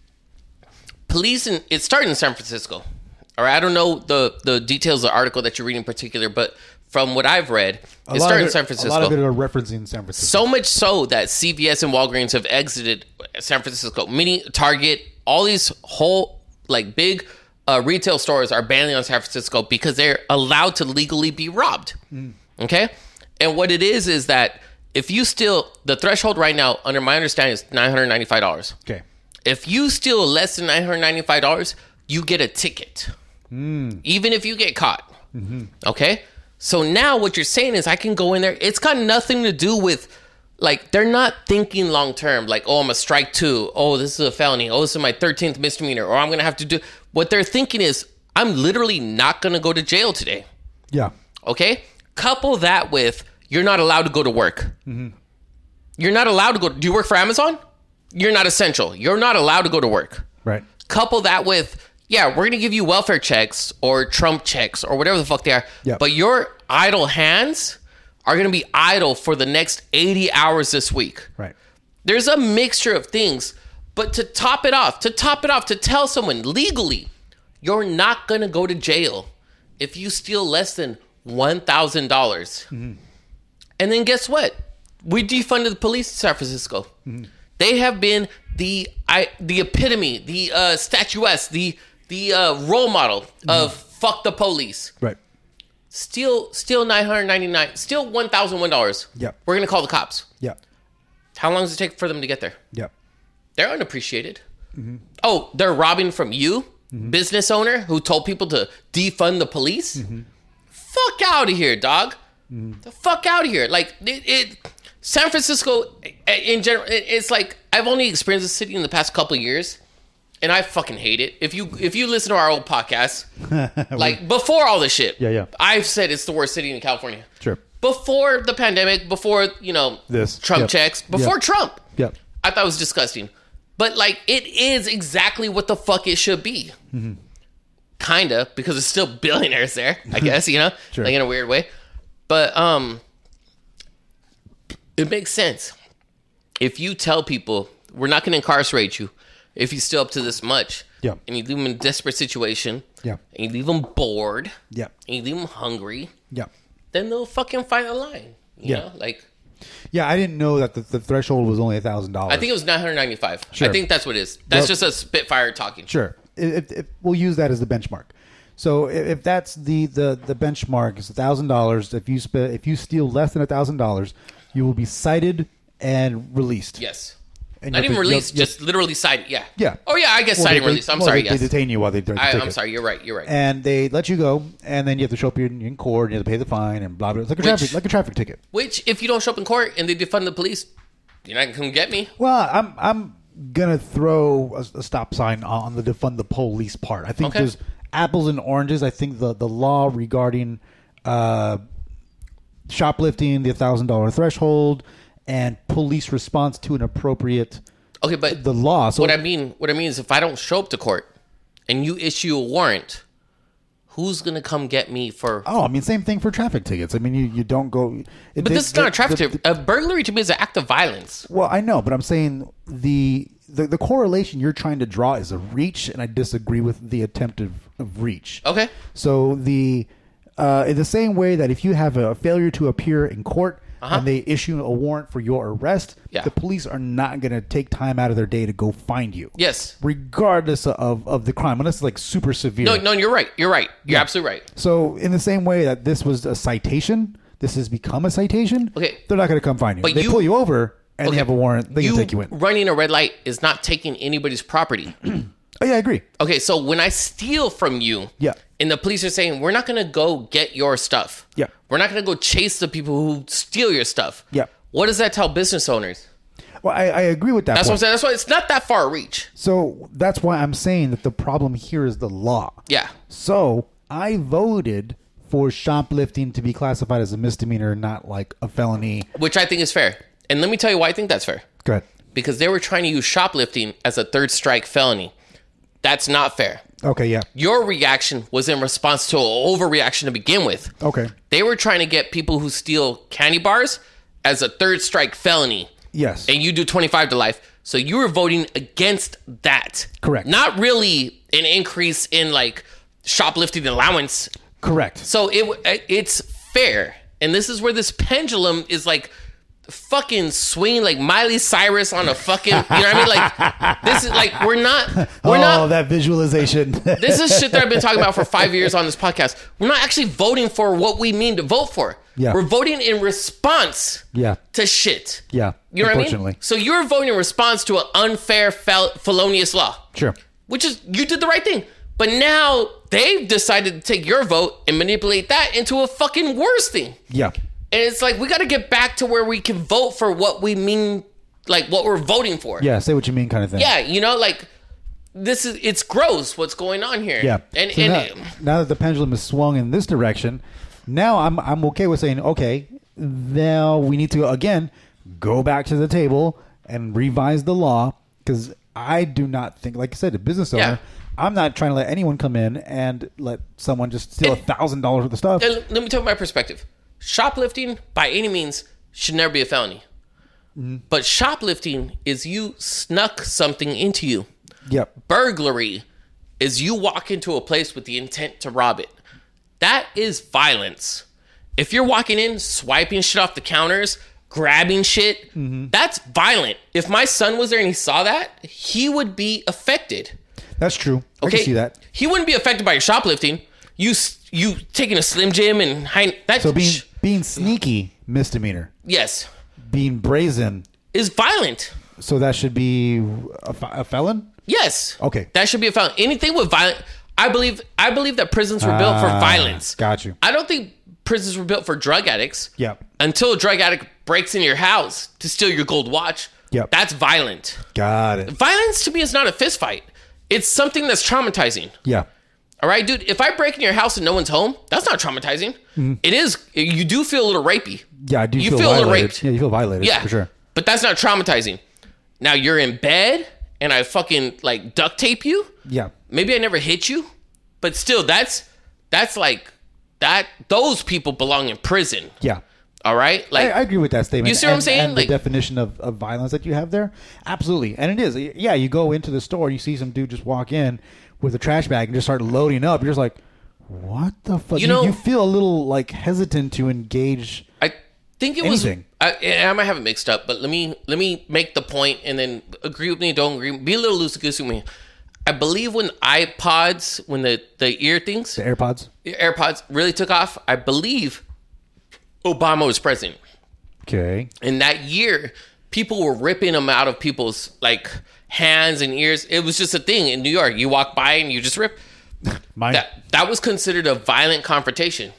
Police, in, it started in San Francisco. All right, I don't know the, the details of the article that you're reading in particular, but from what I've read, A it lot started of in San Francisco. A lot of it are referencing San Francisco. So much so that C V S and Walgreens have exited San Francisco. Mini, Target, all these whole like big uh, retail stores are banning on San Francisco because they're allowed to legally be robbed. Mm. Okay? And what it is is that if you steal, the threshold right now, under my understanding, is nine hundred ninety-five dollars. Okay. If you steal less than nine hundred ninety-five dollars, you get a ticket. Mm. Even if you get caught. Mm-hmm. Okay? So now what you're saying is I can go in there. It's got nothing to do with, like, they're not thinking long term. Like, oh, I'm a strike two. Oh, this is a felony. Oh, this is my thirteenth misdemeanor. Or I'm going to have to do. What they're thinking is I'm literally not going to go to jail today. Yeah. Okay? Couple that with you're not allowed to go to work. Mm-hmm. You're not allowed to go. Do you work for Amazon? You're not essential. You're not allowed to go to work. Right. Couple that with, yeah, we're going to give you welfare checks or Trump checks or whatever the fuck they are. Yep. But your idle hands are going to be idle for the next eighty hours this week. Right. There's a mixture of things. But to top it off, to top it off, to tell someone legally, you're not going to go to jail if you steal less than one thousand dollars. Mm-hmm. And then guess what? We defunded the police in San Francisco. Mm-hmm. They have been the I, the epitome, the uh, statuesque, the the uh, role model mm-hmm. of fuck the police. Right. Steal, steal nine hundred ninety-nine, steal one thousand one dollars. Yep. We're going to call the cops. Yep. How long does it take for them to get there? Yep. They're unappreciated. Mm-hmm. Oh, they're robbing from you, mm-hmm. business owner who told people to defund the police? Mm-hmm. Fuck out of here, dog. Mm-hmm. The fuck out of here. Like, it, it San Francisco, in general, it, it's like, I've only experienced the city in the past couple of years, and I fucking hate it. If you if you listen to our old podcast, like, before all this shit, yeah, yeah. I've said it's the worst city in California. Sure. Before the pandemic, before, you know, this Trump yep. checks, before yep. Trump, yep. I thought it was disgusting. But, like, it is exactly what the fuck it should be. Mm-hmm. Kinda, because there's still billionaires there, I guess, you know? Sure. Like, in a weird way. But, um, it makes sense. If you tell people, we're not going to incarcerate you if you steal up to this much, yeah. and you leave them in a desperate situation, yeah. and you leave them bored, yeah. and you leave them hungry, yeah. then they'll fucking find a line, you yeah. know? Like... Yeah, I didn't know that the, the threshold was only a thousand dollars. I think it was nine hundred ninety-five. Sure. I think that's what it is. That's well, just a Spitfire talking. Sure. If, if, we'll use that as the benchmark. So if, if that's the, the, the benchmark, it's a thousand dollars. If you spe- if you steal less than a thousand dollars, you will be cited and released. Yes. And Not even to, released, you'll, just literally cited. Yeah. Yeah. Oh yeah, I guess well, cited they, and released. I'm well, sorry. They, yes. they detain you while they. I, I'm sorry. You're right. You're right. And they let you go, and then you have to show up in, in court. And you have to pay the fine and blah blah. It's like a Which, traffic, like a traffic ticket. Which, if you don't show up in court and they defund the police, you're not gonna come get me. Well, I'm I'm gonna throw a, a stop sign on the defund the police part. I think okay. there's apples and oranges. I think the the law regarding uh, shoplifting, the thousand dollar threshold, and police response to an appropriate. Okay, but the law. So what I mean, what I mean is, if I don't show up to court and you issue a warrant, who's gonna come get me for? Oh, I mean, same thing for traffic tickets. I mean, you, you don't go. It, but they, this is not the, a traffic the, ticket. A burglary to me is an act of violence. Well, I know, but I'm saying the, the the correlation you're trying to draw is a reach, and I disagree with the attempt of, of reach. Okay. So the uh, in the same way that if you have a failure to appear in court. Uh-huh. And they issue a warrant for your arrest, yeah. the police are not going to take time out of their day to go find you. Yes. Regardless of, of the crime, unless it's like super severe. No, no, you're right. You're right. You're yeah. absolutely right. So in the same way that this was a citation, this has become a citation. Okay. They're not going to come find you. But they you, pull you over and okay. they have a warrant. They you can take you in. Running a red light is not taking anybody's property. Oh, yeah, I agree. Okay, so when I steal from you, yeah. and the police are saying, we're not going to go get your stuff. Yeah. We're not going to go chase the people who steal your stuff. Yeah. What does that tell business owners? Well, I, I agree with that. That's point. what I'm saying. That's why it's not that far reach. So that's why I'm saying that the problem here is the law. Yeah. So I voted for shoplifting to be classified as a misdemeanor, not like a felony. Which I think is fair. And let me tell you why I think that's fair. Go ahead. Because they were trying to use shoplifting as a third strike felony. That's not fair. Okay, yeah. Your reaction was in response to an overreaction to begin with. Okay. They were trying to get people who steal candy bars as a third strike felony. Yes. And you do twenty-five to life. So you were voting against that. Correct. Not really an increase in like shoplifting allowance. Correct. So it it's fair. And this is where this pendulum is like fucking swinging like Miley Cyrus on a fucking, you know what I mean? Like, this is like, we're not, we're oh, not. that visualization. This is shit that I've been talking about for five years on this podcast. We're not actually voting for what we mean to vote for. Yeah. We're voting in response Yeah. to shit. Yeah. You know what I Unfortunately. mean? So you're voting in response to an unfair, fel- felonious law. Sure. Which is, you did the right thing. But now they've decided to take your vote and manipulate that into a fucking worse thing. Yeah. And it's like, we got to get back to where we can vote for what we mean, like what we're voting for. Yeah. Say what you mean kind of thing. Yeah, you know, like, this is, it's gross what's going on here. Yeah. And, So and now, now that the pendulum is swung in this direction, now I'm I'm okay with saying, okay, now we need to, again, go back to the table and revise the law, because I do not think, like I said, a business owner, Yeah. I'm not trying to let anyone come in and let someone just steal a And- thousand dollars worth of stuff. and let me tell you my perspective. Shoplifting, by any means, should never be a felony. But shoplifting is you snuck something into you. Yep. Burglary is you walk into a place with the intent to rob it. That is violence. If you're walking in, swiping shit off the counters, grabbing shit, that's violent. If my son was there and he saw that, he would be affected. That's true. I Okay, can see that. He wouldn't be affected by your shoplifting. You s- you taking a Slim Jim and hiding, that's So being sh- being sneaky, misdemeanor. yes, Being brazen, is violent. so that should be a, fe- a felon? Yes. Okay. That should be a felony. Anything with violent. I believe. I believe that prisons were built for Ah, violence. got you. I don't think prisons were built for drug addicts. Yep. Until a drug addict breaks into your house to steal your gold watch. Yep. That's violent. Got it. Violence to me is not a fist fight. It's something that's traumatizing. Yeah. All right, dude. If I break into your house and no one's home, that's not traumatizing. Mm-hmm. It is. You do feel a little rapey. Yeah, I do You feel, feel a little violated. raped. Yeah, you feel violated. Yeah, for sure. But that's not traumatizing. Now you're in bed and I fucking like duct tape you. Yeah. Maybe I never hit you, but still, that's that's like that. Those people belong in prison. Yeah. All right, I, like I agree with that statement. You see what and, I'm saying? And Like- the definition of, of violence that you have there? Absolutely. And it is. Yeah, you go into the store, you see some dude just walk in with a trash bag and just start loading up. You're just like, what the fuck? You know- you feel a little like hesitant to engage. I think it Anything. was. I, I might have it mixed up, but let me let me make the point and then agree with me. Don't agree. Be a little loosey goosey with me. I believe when iPods, when the the ear things, The AirPods? AirPods really took off. I believe Obama was president. Okay. In that year, people were ripping them out of people's like hands and ears. It was just a thing in New York. You walk by and you just rip. Mine. That that was considered a violent confrontation.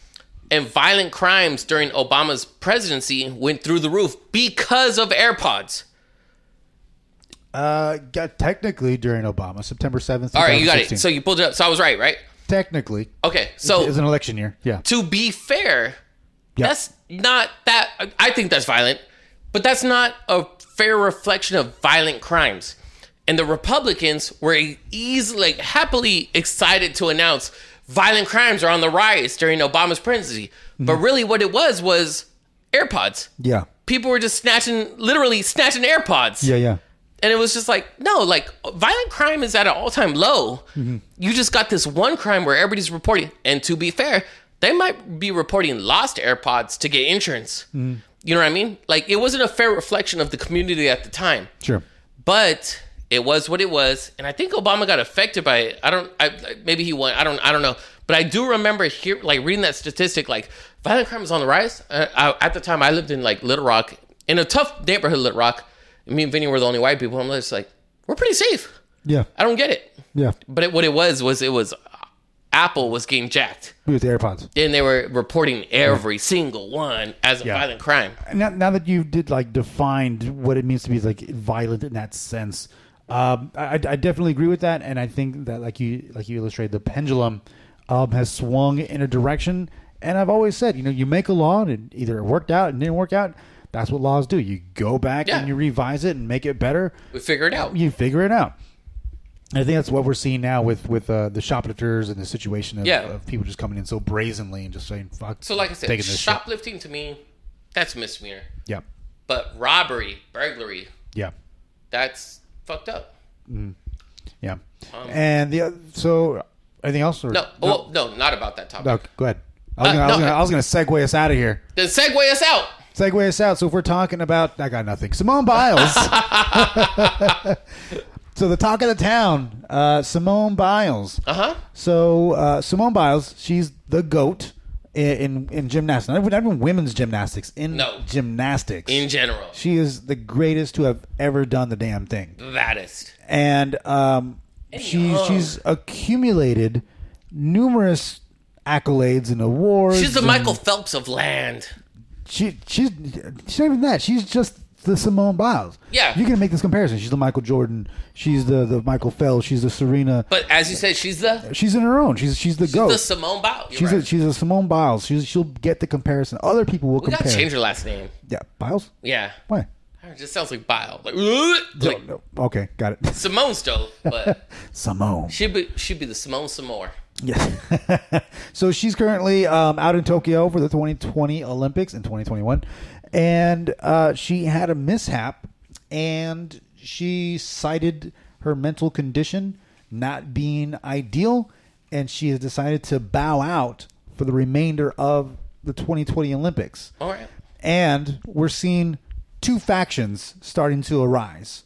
And violent crimes during Obama's presidency went through the roof because of AirPods. Uh, got technically during Obama, September seventh. All right, you got it. So you pulled it up. So I was right, right? technically, Okay. it So was an election year. Yeah. to be fair, Yeah. that's not that. I think that's violent, but that's not a fair reflection of violent crimes. And the Republicans were easily, like, happily excited to announce violent crimes are on the rise during Obama's presidency. But really, what it was was AirPods. Yeah. People were just snatching, literally snatching AirPods. Yeah. Yeah. And it was just like, no, like violent crime is at an all time low. You just got this one crime where everybody's reporting. And to be fair, they might be reporting lost AirPods to get insurance. You know what I mean? Like, it wasn't a fair reflection of the community at the time. Sure. But it was what it was. And I think Obama got affected by it. I don't, I, maybe he won. I don't, I don't know. But I do remember here, like reading that statistic, like violent crime was on the rise. Uh, I, at the time I lived in like Little Rock, in a tough neighborhood, Little Rock. Me and Vinny were the only white people. I'm just like, we're pretty safe. Yeah. I don't get it. Yeah. But it, what it was, was it was Apple was getting jacked. With the AirPods. And they were reporting every single one as a Yeah. violent crime. Now, now that you did like defined what it means to be like violent in that sense, um, I, I definitely agree with that, and I think that like you like you illustrated, the pendulum um, has swung in a direction. And I've always said, you know, you make a law and either it worked out and didn't work out. That's what laws do. You go back Yeah. and you revise it and make it better. We figure it out. You figure it out. I think that's what we're seeing now with with uh, the shoplifters and the situation of, Yeah. of people just coming in so brazenly and just saying "fuck." So, like I said, taking this shit. shoplifting to me, that's a misdemeanor. Yeah, But robbery, burglary, yeah, that's fucked up. yeah. and the oth- so anything else? Or, No, oh, no, not about that topic. no, go ahead. I was Uh, gonna, I was no, gonna, I- I was gonna segue us out of here. Then segue us out. Segue us out. So if we're talking about, I got nothing. Simone Biles. So the talk of the town, uh, Simone Biles. Uh huh. So uh, Simone Biles, she's the goat in in, in gymnastics. Not even, not even women's gymnastics. In No. gymnastics, In general, she is the greatest to have ever done the damn thing. baddest. And um, she young. she's accumulated numerous accolades and awards. She's the and- Michael Phelps of land. She she's she's not even that. She's just the Simone Biles. Yeah. You can make this comparison. She's the Michael Jordan. She's the, the Michael Phelps. She's the Serena. But as you said, she's the She's in her own. She's she's the she's goat. the Simone Biles. You're she's right. a, she's a Simone Biles. She's she'll get the comparison. Other people will we compare. gotta change her last name. Yeah, Biles. Yeah, Why? it just sounds like bile. Like, like No, no. Okay, got it. Simone's dope, but Simone. she'd be she'd be the Simone some more. Yeah. So she's currently um, out in Tokyo for the twenty twenty Olympics in twenty twenty-one, and uh, she had a mishap, and she cited her mental condition not being ideal, and she has decided to bow out for the remainder of the twenty twenty Olympics. All right. And we're seeing two factions starting to arise.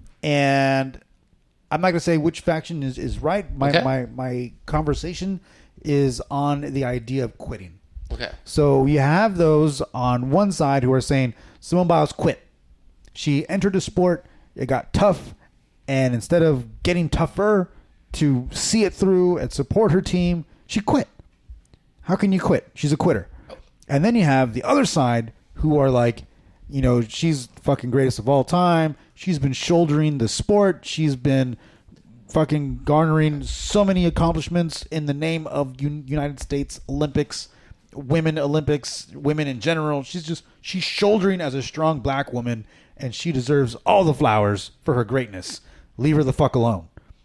And I'm not going to say which faction is, is right. My, Okay. my my conversation is on the idea of quitting. Okay. So you have those on one side who are saying Simone Biles quit. She entered the sport, it got tough, and instead of getting tougher to see it through and support her team, she quit. How can you quit? She's a quitter. And then you have the other side who are like, you know, she's the fucking greatest of all time. She's been shouldering the sport. She's been fucking garnering so many accomplishments in the name of Un- United States Olympics, women Olympics, women in general. She's just, she's shouldering as a strong black woman, and she deserves all the flowers for her greatness. Leave her the fuck alone.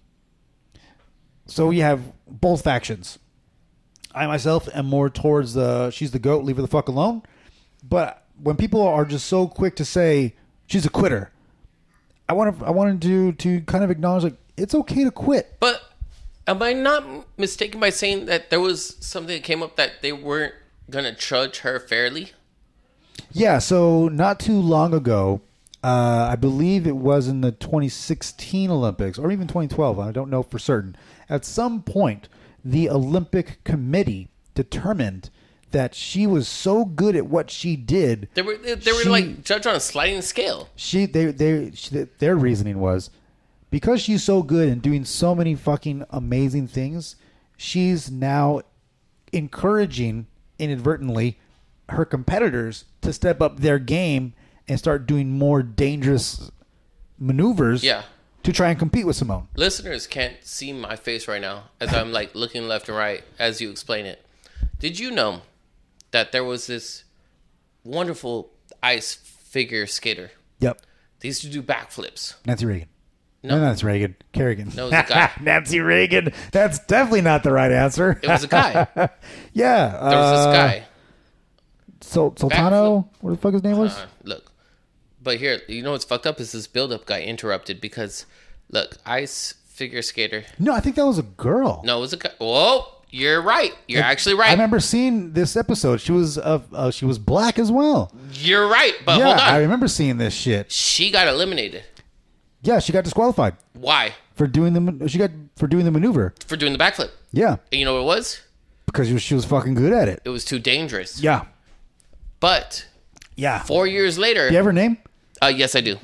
So you have both factions. I myself am more towards the she's the GOAT, leave her the fuck alone. But when people are just so quick to say she's a quitter, I want to I wanted to to kind of acknowledge like it's okay to quit. But am I not mistaken by saying that there was something that came up that they weren't gonna judge her fairly? Yeah, so not too long ago, uh, I believe it was in the twenty sixteen Olympics or even twenty twelve. I don't know for certain. At some point, the Olympic Committee determined that she was so good at what she did. They were they, they were She- like judged on a sliding scale. She they they she, their reasoning was because she's so good and doing so many fucking amazing things, she's now encouraging inadvertently her competitors to step up their game and start doing more dangerous maneuvers Yeah. to try and compete with Simone. Listeners can't see my face right now as I'm like looking left and right as you explain it. Did you know that there was this wonderful ice figure skater? Yep. They used to do backflips. Nancy Reagan. No. No, Nancy Reagan. Kerrigan. No, it was a guy. Nancy Reagan. That's definitely not the right answer. It was a guy. yeah. There was this uh, guy. Sol- Sultano? What the fuck his name was? Uh, look, but here, you know what's fucked up is this build-up got interrupted because, look, ice figure skater. No, I think that was a girl. No, it was a guy. Whoa, you're right. You're actually right. I remember seeing this episode. She was uh, uh, she was black as well. You're right, but yeah, hold on. I remember seeing this shit. She got eliminated. Yeah, she got disqualified Why? for doing the man- she got for doing the maneuver. For doing the backflip. Yeah, And you know what it was? because she was, she was fucking good at it. It was too dangerous. Yeah, But yeah. four years later, Do you have her name? uh, yes, I do.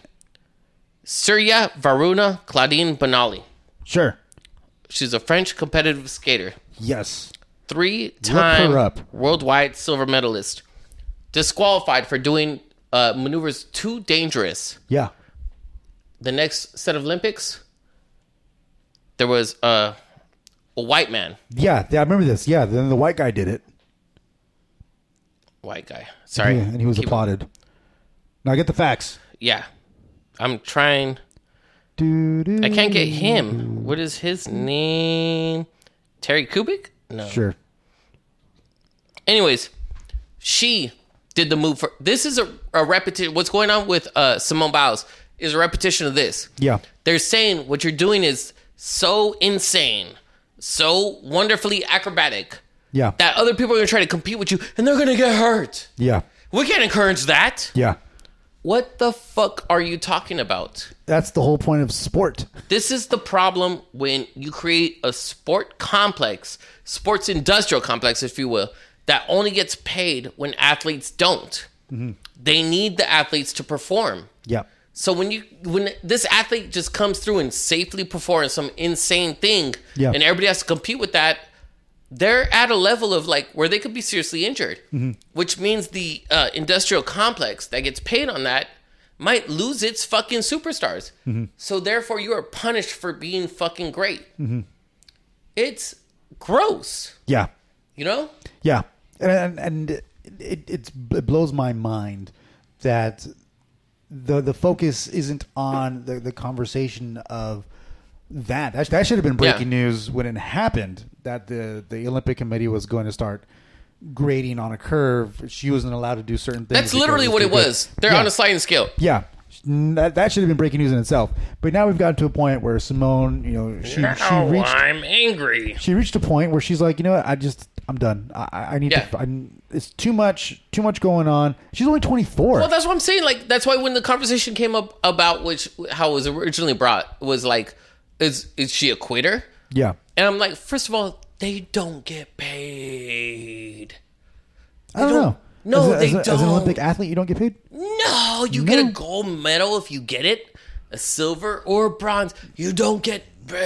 Surya Varuna Claudine Benali. Sure. She's a French competitive skater. Yes. Three-time her up. worldwide silver medalist. Disqualified for doing uh, maneuvers too dangerous. Yeah. The next set of Olympics, there was uh, a white man. Yeah, yeah, I remember this. Yeah, then the white guy did it. White guy. Sorry. Yeah, and he was Keep- applauded. Now get the facts. Yeah. I'm trying. do, do, I can't get him. What is his name? Terry Kubik? No. Sure. Anyways, she did the move for this is a, a repetition. What's going on with uh, Simone Biles is a repetition of this. Yeah. They're saying what you're doing is so insane, so wonderfully acrobatic Yeah. that other people are going to try to compete with you and they're going to get hurt. Yeah. We can't encourage that. Yeah. What the fuck are you talking about? That's the whole point of sport. This is the problem when you create a sport complex, sports industrial complex, if you will, that only gets paid when athletes don't. Mm-hmm. They need the athletes to perform. Yeah. So when you when this athlete just comes through and safely performs some insane thing, Yeah. and everybody has to compete with that, they're at a level of like where they could be seriously injured, Mm-hmm. which means the uh, industrial complex that gets paid on that might lose its fucking superstars. Mm-hmm. So therefore, you are punished for being fucking great. Mm-hmm. It's gross, Yeah. you know? Yeah. And and, and it, it's, it blows my mind that the the focus isn't on the, the conversation of that. That, that should have been breaking Yeah. news when it happened, that the, the Olympic Committee was going to start grading on a curve. She wasn't allowed to do certain things. That's literally because what it too big. was. They're Yeah. on a sliding scale. Yeah. That, that should have been breaking news in itself. But now we've gotten to a point where Simone, you know, she, she reached I'm angry. she reached a point where she's like, you know what, I just I'm done. I, I need Yeah. to. I'm, it's too much, too much going on. She's only twenty-four. Well, that's what I'm saying. Like, that's why when the conversation came up about which how it was originally brought was like, is is she a quitter? yeah, And I'm like, first of all, they don't get paid. I don't, don't- know. no, as a, they as, a, as an don't. Olympic athlete, you don't get paid. No, you get a gold medal if you get it, a silver or a bronze. You don't get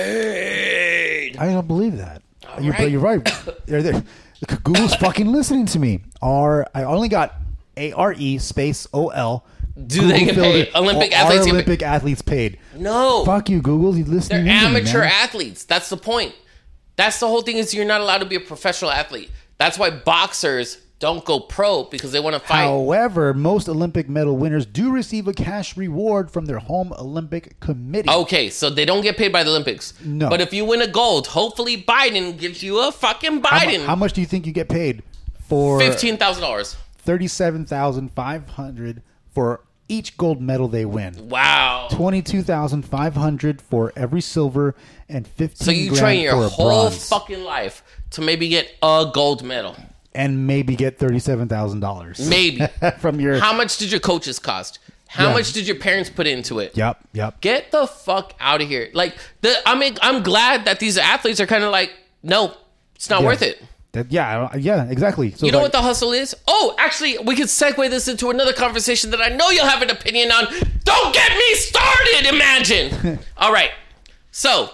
paid. I don't believe that. You're, right. you're right. They're, they're, Google's fucking listening to me. R I only got A R E space O L. Do they get paid? Olympic Are athletes get paid? Olympic athletes paid? No. Fuck you, Google. You They're listening? into me, amateur man. athletes. That's the point. That's the whole thing is you're not allowed to be a professional athlete. That's why boxers don't go pro because they want to fight. However, most Olympic medal winners do receive a cash reward from their home Olympic committee. Okay, so they don't get paid by the Olympics. No. But if you win a gold, hopefully Biden gives you a fucking How, mu- Biden. how much do you think you get paid for fifteen thousand dollars. thirty-seven thousand five hundred for each gold medal they win? Wow. twenty-two thousand five hundred for every silver and fifteen So you grand train your for a whole bronze, fucking life to maybe get a gold medal. and maybe get thirty-seven thousand dollars. Maybe. from your. How much did your coaches cost? How Yeah. much did your parents put into it? Yep, yep. Get the fuck out of here. Like, the, I mean, I'm glad that these athletes are kind of like, no, it's not Yeah. worth it. That- yeah, I- yeah, exactly. So You know like- what the hustle is? Oh, actually, we could segue this into another conversation that I know you'll have an opinion on. Don't get me started, imagine. All right. So,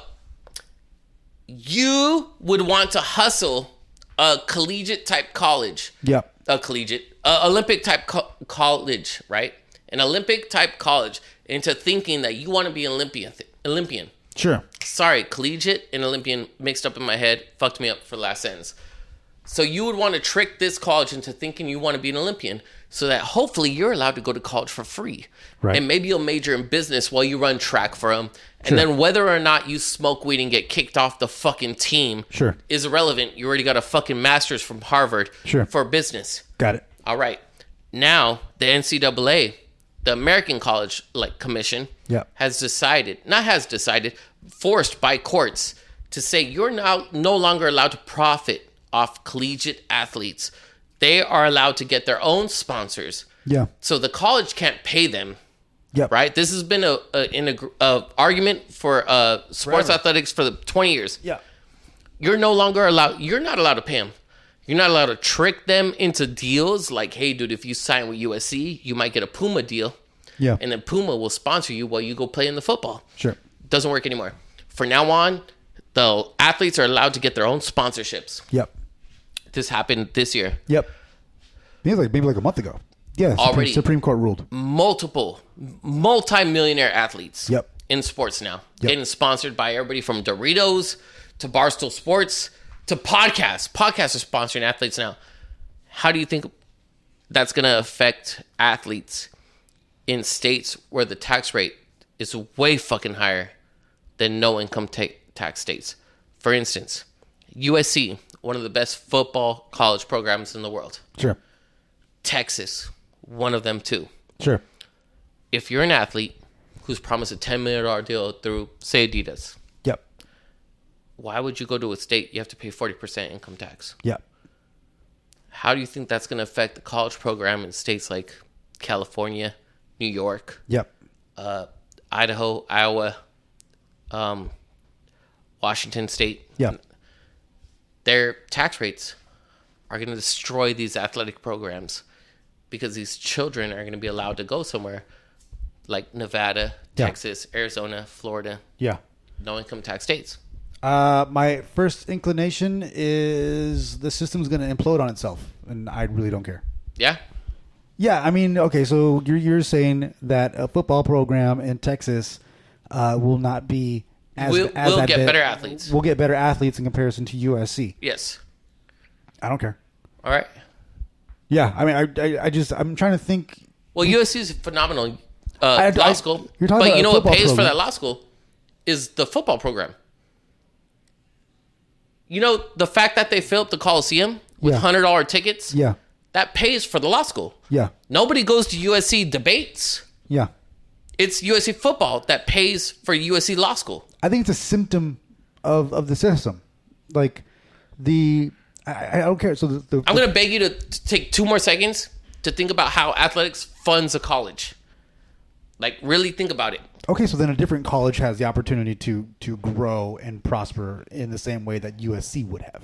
you would want to hustle a collegiate type college. Yep. A collegiate, uh, Olympic type co- college, right? An Olympic type college into thinking that you want to be an Olympian. Th- Olympian. Sure. Sorry, collegiate and Olympian mixed up in my head, fucked me up for the last sentence. So you would want to trick this college into thinking you want to be an Olympian so that hopefully you're allowed to go to college for free. Right. And maybe you'll major in business while you run track for them. And Sure. then whether or not you smoke weed and get kicked off the fucking team Sure. is irrelevant. You already got a fucking master's from Harvard Sure. for business. Got it. All right. Now, the N C double A, the American College like Commission, Yep. has decided, not has decided, forced by courts to say you're now no longer allowed to profit off collegiate athletes. They are allowed to get their own sponsors. Yeah. So the college can't pay them, Yep. right? This has been a, a, in a, a argument for uh, sports Forever. athletics for the twenty years. Yeah. You're no longer allowed, you're not allowed to pay them. You're not allowed to trick them into deals like, hey, dude, if you sign with U S C, you might get a Puma deal. Yeah. And then Puma will sponsor you while you go play in the football. Sure. Doesn't work anymore. For now on, the athletes are allowed to get their own sponsorships. Yep. This happened this year. Yep. Maybe like maybe like a month ago. Yeah. Supreme, Already. Supreme Court ruled. Multiple, multi-millionaire athletes Yep. in sports now. Yep. Getting sponsored by everybody from Doritos to Barstool Sports to podcasts. Podcasts are sponsoring athletes now. How do you think that's going to affect athletes in states where the tax rate is way fucking higher than no income ta- tax states. For instance, U S C, one of the best football college programs in the world. Sure. Texas, one of them too. Sure. If you're an athlete who's promised a ten million dollars deal through, say, Adidas, Yep. why would you go to a state you have to pay forty percent income tax? Yep. How do you think that's going to affect the college program in states like California, New York, Yep. uh, Idaho, Iowa, um, Washington State? Yep. Their tax rates are going to destroy these athletic programs because these children are going to be allowed to go somewhere like Nevada, Yeah. Texas, Arizona, Florida, Yeah. no income tax states. Uh, my first inclination is the system's going to implode on itself, and I really don't care. Yeah. Yeah, I mean, okay, so you're you're saying that a football program in Texas uh, will not be as We'll- as we'll I get bet- better athletes. We'll get better athletes in comparison to U S C. Yes. I don't care. All right. Yeah, I mean, I I, I just I'm trying to think. Well, U S C is a phenomenal uh, I- law I- school. you're talking but about you a know what football pays for program. that law school is the football program. You know, the fact that they filled the Coliseum with Yeah. one hundred dollars tickets, Yeah, that pays for the law school. yeah, Nobody goes to U S C debates. yeah. It's U S C football that pays for U S C law school. I think it's a symptom of of the system, like the I, I don't care. So the, the I'm going to beg you to, to take two more seconds to think about how athletics funds a college. Like, really think about it. okay, so then a different college has the opportunity to to grow and prosper in the same way that U S C would have.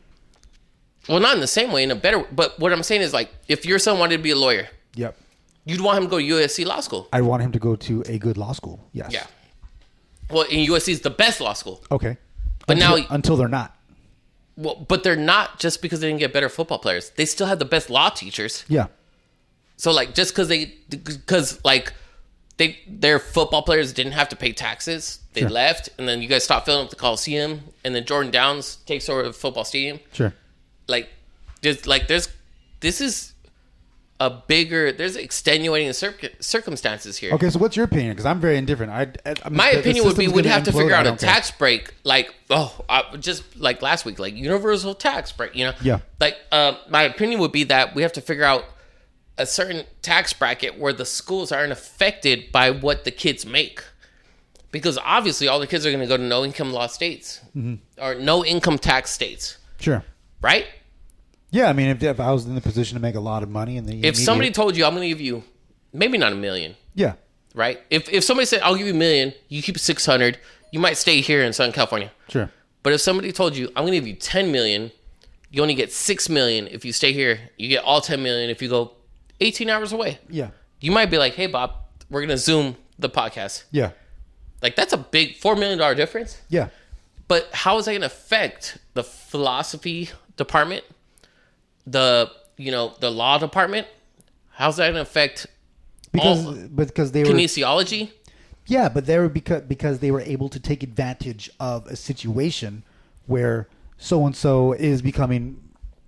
Well, not in the same way, in a better. But what I'm saying is, like, if your son wanted to be a lawyer, Yep. you'd want him to go to U S C law school. I want him to go to a good law school. Yes. Yeah. Well, and U S C is the best law school. Okay. But until, now- until they're not. Well, but they're not just because they didn't get better football players. They still have the best law teachers. Yeah. So, like, just because they, because like, they their football players didn't have to pay taxes, they Sure. left, and then you guys stopped filling up the Coliseum, and then Jordan Downs takes over the football stadium. Sure. Like, there's like there's this is a bigger there's extenuating circ- circumstances here. Okay. So what's your opinion? Because I'm very indifferent. I, I, I mean, My the- the opinion would be system's we'd gonna have to implode. figure I out a don't care. tax break, like oh, uh, just like last week, like universal tax break. You know, Yeah. Like uh, my opinion would be that we have to figure out a certain tax bracket where the schools aren't affected by what the kids make, because obviously all the kids are going to go to no income law states Mm-hmm. or no income tax states, Sure. right? Yeah. I mean, if, if I was in the position to make a lot of money, and the If immediate- somebody told you I'm going to give you maybe not a million, yeah, right? If if somebody said I'll give you a million, you keep six hundred, you might stay here in Southern California. sure, But if somebody told you, I'm going to give you ten million, you only get six million if you stay here. You get all ten million if you go eighteen hours away. yeah, You might be like, hey, Bob, we're going to Zoom the podcast. yeah, Like, that's a big four million dollars difference. yeah. But how is that going to affect the philosophy department, the, you know, the law department? How's that going to affect Because all because they were kinesiology? yeah, but they were because because they were able to take advantage of a situation where so and so is becoming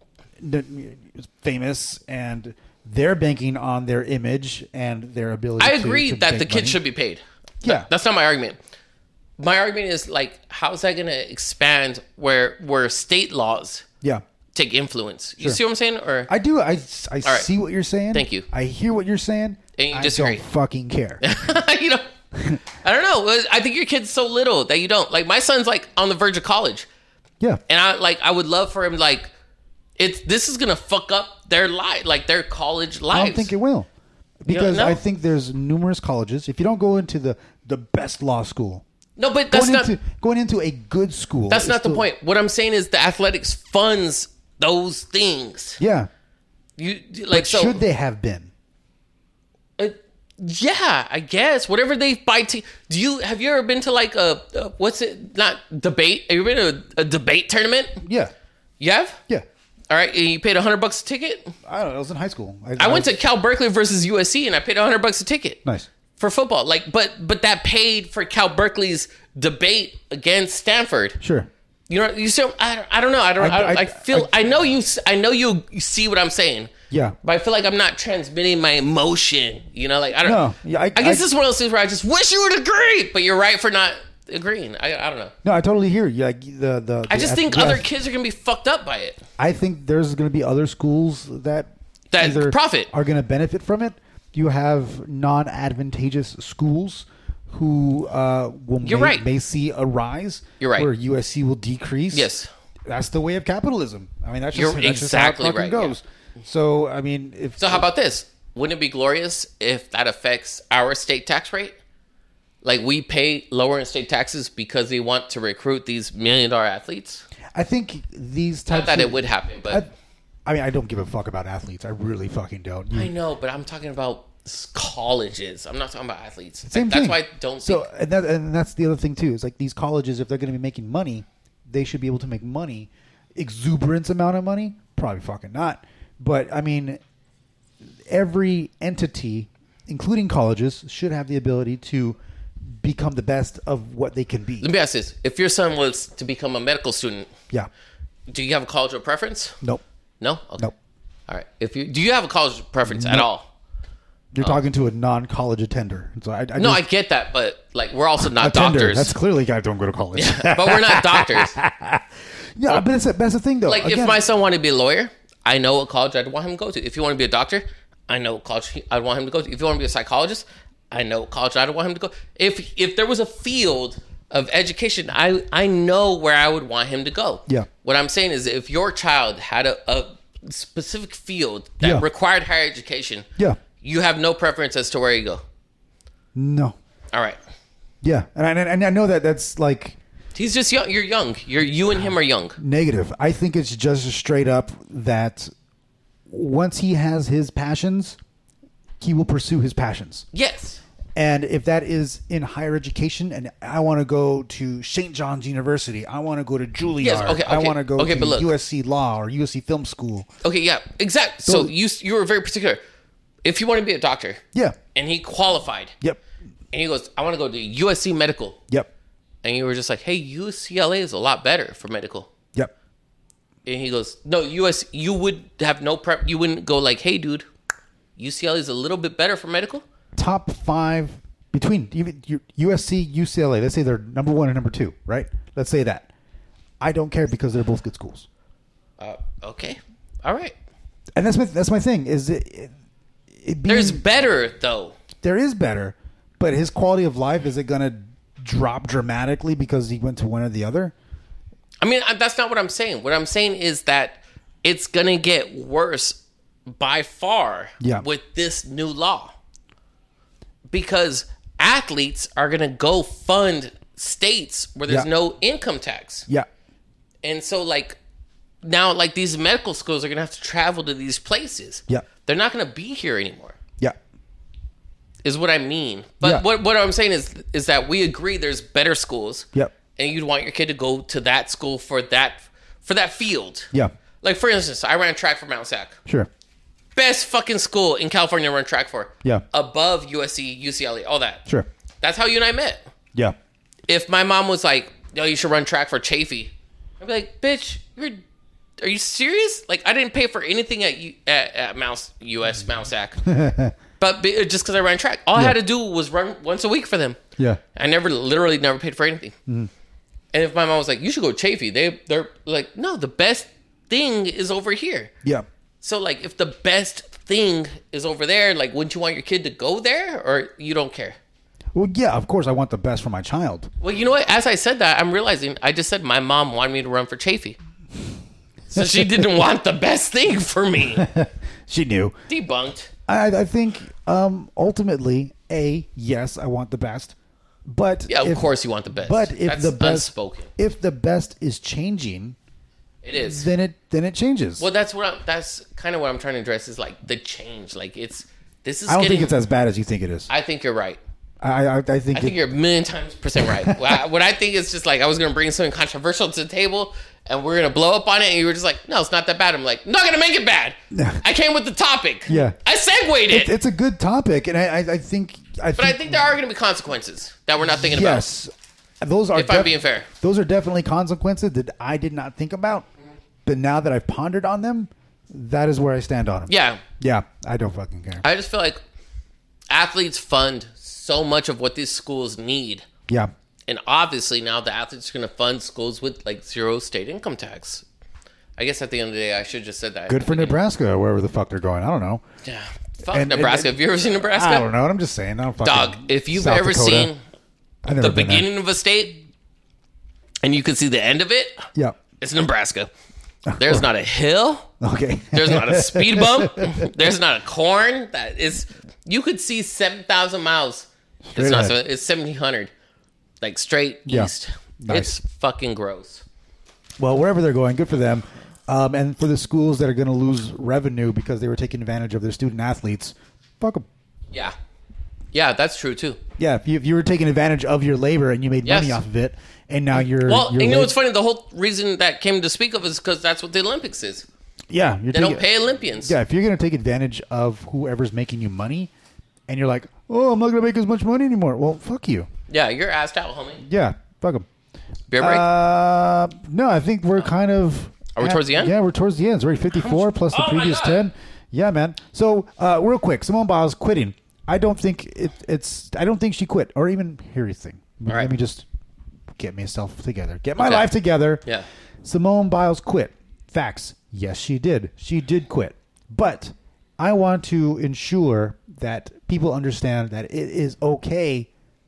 n- famous and they're banking on their image and their ability. I to- agree to that make the kids money. should be paid. Yeah. That- that's not my argument. My argument is like, how's that going to expand where where state laws Yeah, take influence? You Sure. see what I'm saying? Or I do. I, I right. see what you're saying. Thank you. I hear what you're saying. And you I disagree. don't fucking care. you know, I don't know. I think your kid's so little that you don't like. My son's like on the verge of college, Yeah, and I like I would love for him like it's this is gonna fuck up their life, like their college lives. I don't think it will because know? I think there's numerous colleges. If you don't go into the the best law school, no, but that's going not into going into a good school. that's is not the still- point. What I'm saying is the athletics funds those things. Yeah, You like but so should they have been? Uh, yeah, I guess whatever they buy. T- Do you have you ever been to like a, a what's it? Not debate. Have you been to a, a debate tournament? Yeah, You have. yeah. All right, and you paid a hundred bucks a ticket. I don't know. I was in high school. I went to Cal Berkeley versus U S C, and I paid a hundred bucks a ticket nice. for football. Like, but but that paid for Cal Berkeley's debate against Stanford. Sure. You know, you see, I don't, I don't know. I don't. I- I, I, I- feel. I, I- know you. s- I know you, you see what I'm saying. Yeah. But I feel like I'm not transmitting my emotion. You know, like I don't. No, yeah, I- I, guess I- this is one of those things where I just wish you would agree, but you're right for not agreeing. I, I don't know. No, I totally hear you. Like the the. I the just think yeah. other kids are gonna be fucked up by it. I think there's going to be other schools that That either profit. are going to benefit from it. You have non-advantageous schools who uh, will You're may, right. may see a rise. You're right. Where U S C will decrease. Yes. That's the way of capitalism. I mean, that's just, You're that's exactly just how it fucking right, goes. So, I mean, if So how about this? Wouldn't it be glorious if that affects our state tax rate? Like we pay lower in state taxes because they want to recruit these million dollar athletes? I think these types Not that of, it would happen, but I, I mean, I don't give a fuck about athletes. I really fucking don't. You- I know, but I'm talking about s- colleges. I'm not talking about athletes. Same That's thing. why I don't So, think and, that, and that's the other thing too. Is like these colleges, if they're going to be making money, they should be able to make money, exuberance amount of money. Probably fucking not. But I mean, every entity, including colleges, should have the ability to become the best of what they can be. Let me ask this. If your son was to become a medical student, Yeah. do you have a college of preference? Nope. No? Okay. Nope. All right. If you do you have a college preference at all? You're talking to a non-college attender. So I, I No, I just, get that, but like we're also not attender. doctors. That's clearly guys don't go to college. but we're not doctors. Yeah, but it's a, that's the thing though. Like Again, if my son wanted to be a lawyer, I know what college I'd want him to go to. If you want to be a doctor, I know what college he- I'd want him to go to. If you want to be a psychologist, I know what college I'd want him to go. If if there was a field of education, I I know where I would want him to go. Yeah. What I'm saying is, if your child had a, a specific field that Yeah. required higher education, Yeah. you have no preference as to where you go. No. All right. Yeah, and I, and I know that that's like He's just young. You're young. You're you and him are young. negative. I think it's just straight up that once he has his passions, he will pursue his passions. Yes. And if that is in higher education, and I want to go to Saint John's University, I want to go to Juilliard, Yes, okay, I okay, want to go okay, to but look. U S C Law or U S C Film School. Okay. Yeah. Exactly. So So- you you were very particular. If you want to be a doctor, Yeah. and he qualified, Yep. and he goes, I want to go to U S C Medical, Yep. and you were just like, hey, U C L A is a lot better for medical, Yep. and he goes, no, U S you would have no prep. You wouldn't go like, hey, dude, U C L A is a little bit better for medical. Top five between even U- USC, U C L A. Let's say they're number one and number two, right? Let's say that. I don't care because they're both good schools. Uh, okay. All right. And that's my that's my thing. Is it, it, it being, There's better though. there is better, but his quality of life, is it going to drop dramatically because he went to one or the other? I mean, I- that's not what I'm saying. What I'm saying is that it's gonna get worse by far Yeah. with this new law, because athletes are gonna go fund states where there's Yeah. no income tax, Yeah. and so like now, like these medical schools are gonna have to travel to these places. Yeah. They're not gonna be here anymore. Yeah. Is what I mean. But Yeah. what what I'm saying is is that we agree there's better schools. Yep. And you'd want your kid to go to that school for that for that field. Yeah. Like for instance, I ran track for Mount Sac. Sure. Best fucking school in California to run track for. Yeah. Above U S C, U C L A, all that. Sure. That's how you and I met. Yeah. If my mom was like, "Yo, you should run track for Chafee," I'd be like, "Bitch, you're are you serious? Like, I didn't pay for anything at U, at, at Mount U S Mount Sac, but be, just because I ran track, all I had to do was run once a week for them. Yeah. I never, literally, never paid for anything. Mm-hmm. And if my mom was like, "You should go to Chafee," they they're like, "No, the best thing is over here." Yeah. So like, if the best thing is over there, like, wouldn't you want your kid to go there, or you don't care? Well, yeah, of course I want the best for my child. Well, you know what? As I said that, I'm realizing I just said my mom wanted me to run for Chafee. So she didn't want the best thing for me. She knew. Debunked. I, I think um, ultimately, A, yes, I want the best. But Yeah, of if- course you want the best. But if That's the best unspoken. if the best is changing, It is. then it then it changes. Well, that's what I'm, that's kind of what I'm trying to address is like the change. Like it's this is. I don't getting, think it's as bad as you think it is. I I think you're right. I, I, I think, I think it- you're a million times percent right. what, I, what I think is just like I was gonna bring something controversial to the table, and we're gonna blow up on it, and you were just like, "No, it's not that bad." I'm like, "I'm not gonna make it bad." I came with the topic. Yeah. I segued it. it, it's a good topic, and I, I, I think I but I think there are gonna be consequences that we're not thinking yes, those are If I'm being fair. Those are definitely consequences that I did not think about, but now that I've pondered on them, that is where I stand on him. Yeah. Yeah, I don't fucking care. I just feel like athletes fund so much of what these schools need. Yeah. And obviously now the athletes are going to fund schools with like zero state income tax. I guess at the end of the day, I should have just said that. Good for Nebraska, or wherever the fuck they're going. I don't know. Yeah. Fuck And- Nebraska. and- Have you ever seen Nebraska? I don't know. I'm just saying. I don't fucking Dog, if you've South ever Dakota. seen I've never the been there. beginning of a state and you can see the end of it, Yeah. it's Nebraska. There's not a hill. Okay. There's not a speed bump. There's not a corn. That is, you could see seven thousand miles. Straight it's not. ahead. seven- It's seventeen hundred, like straight Yeah. east. Nice. It's fucking gross. Well, wherever they're going, good for them. Um, and for the schools that are going to lose revenue because they were taking advantage of their student athletes, fuck them. Yeah, yeah, that's true too. Yeah, if you, if you were taking advantage of your labor and you made money Yes. off of it, and now you're Well, you're and you know lab- what's funny? The whole reason that came to speak of is because that's what the Olympics is. Yeah, you're They taking, don't pay Olympians. Yeah, if you're going to take advantage of whoever's making you money, and you're like, oh, I'm not going to make as much money anymore. Well, fuck you. Yeah, you're assed out, homie. Yeah, fuck them. Beer break. Uh, no, I think we're kind of. Are we towards the end? Yeah, we're towards the end. It's already fifty-four plus the Oh my previous God. ten. Yeah, man. So, uh, real quick, Simone Biles quitting. I don't think it, it's. I don't think she quit, or even hear anything. Let right. me just get myself together. Get my Okay. life together. Yeah. Simone Biles quit. Facts. Yes, she did. She did quit. But I want to ensure that people understand that it is okay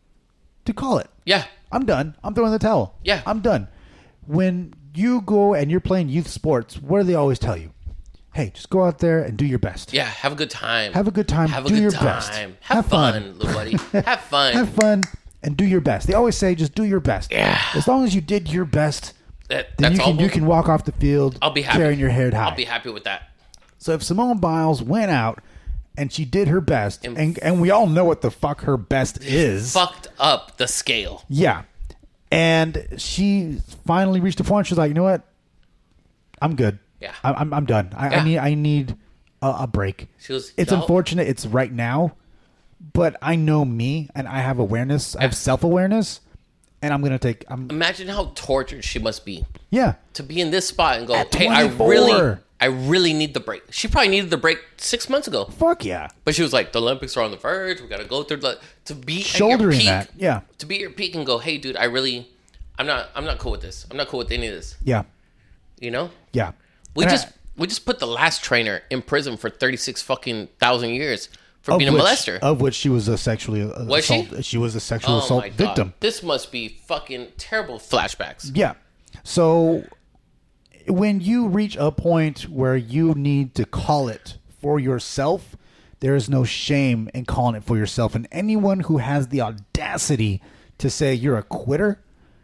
to call it. Yeah, I'm done. I'm throwing the towel. Yeah. I'm done. When you go and you're playing youth sports, what do they always tell you? Hey, just go out there and do your best. yeah. Have a good time. Have a good time. Have a do good your time. best. Have, Have fun, fun. little buddy. Have fun. Have fun and do your best. They always say just do your best. Yeah. As long as you did your best, That, then that's you can all. you can walk off the field I'll be happy. carrying your head high. I'll be happy with that. So if Simone Biles went out and she did her best, And- and and we all know what the fuck her best is. Fucked up the scale. Yeah. And she finally reached a point. She's like, you know what? I'm good. Yeah. I, I'm I'm done. I, Yeah. I need I need a, a break. She was- It's y'all- unfortunate. It's right now, but I know me, and I have awareness. I have Yeah. self awareness, and I'm gonna take. I'm Imagine how tortured she must be yeah. to be in this spot and go, At "Hey, I twenty-four. really, I really need the break." She probably needed the break six months ago, Fuck yeah. but she was like, "The Olympics are on the verge. We got to go through the to be at your Shouldering peak, that. Yeah. to be at your peak and go, hey, dude, I really, I'm not, I'm not cool with this. I'm not cool with any of this. Yeah. You know, Yeah. we And I- just we just put the last trainer in prison for thirty-six fucking thousand years for of being a which- molester. Of which she was a sexually uh, Was she? assault. She was a sexual Oh assault my God. victim. This must be fucking terrible flashbacks. Yeah. So when you reach a point where you need to call it for yourself, there is no shame in calling it for yourself. And anyone who has the audacity to say you're a quitter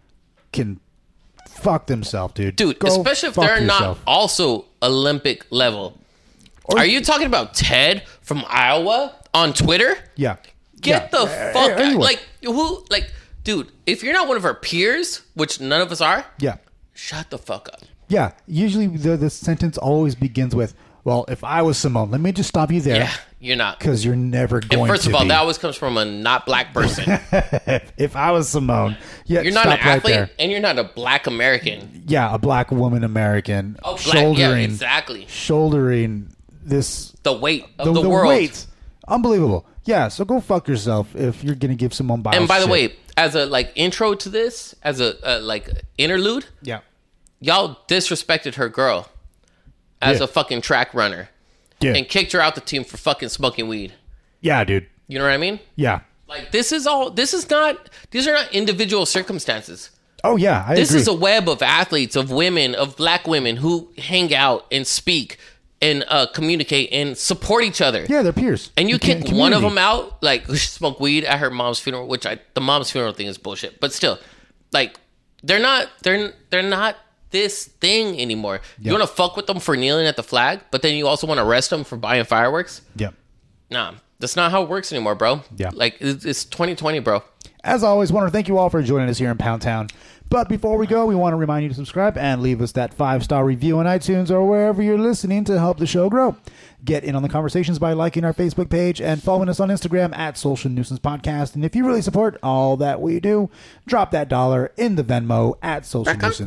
can fuck themselves, dude. Dude, Go especially if fuck they're yourself. not also Olympic level. Or- Are you talking about Ted from Iowa on Twitter? Yeah. Get Yeah. the Uh, fuck out. anyone. Like, who, like, dude, if you're not one of our peers, which none of us are, Yeah. shut the fuck up. Yeah. Usually the, the sentence always begins with, well, if I was Simone, let me just stop you there. Yeah, you're not. Because you're never going And first to of all, be. that always comes from a not black person. If I was Simone, yeah, You're not an stop right athlete, there. and you're not a black American. Yeah, a black woman American Oh, black, shouldering, yeah, exactly. shouldering this The weight of the, the, the world. weight. Unbelievable. Yeah, so go fuck yourself if you're gonna give Simone Biles. And by the shit. way, as a like intro to this, as a uh, like interlude, yeah, y'all disrespected her girl as Yeah. a fucking track runner yeah, and kicked her out the team for fucking smoking weed. yeah, dude, You know what I mean? yeah. Like this is all. This is not. These are not individual circumstances. Oh yeah, I This agree. is a web of athletes, of women, of black women who hang out and speak and uh, communicate and support each other. yeah, they're peers. And you can kick one of them out, like who smoked weed at her mom's funeral, which I the mom's funeral thing is bullshit. But still, like they're not they're they're not this thing anymore. You want to fuck with them for kneeling at the flag, but then you also want to arrest them for buying fireworks? Yeah. Nah, that's not how it works anymore, bro. Yeah. like it's, it's twenty twenty, bro. As always, want to thank you all for joining us here in Pound Town. But before we go, we want to remind you to subscribe and leave us that five-star review on iTunes or wherever you're listening to help the show grow. Get in on the conversations by liking our Facebook page and following us on Instagram at Social Nuisance Podcast. And if you really support all that we do, drop that dollar in the Venmo at Social Nuisance.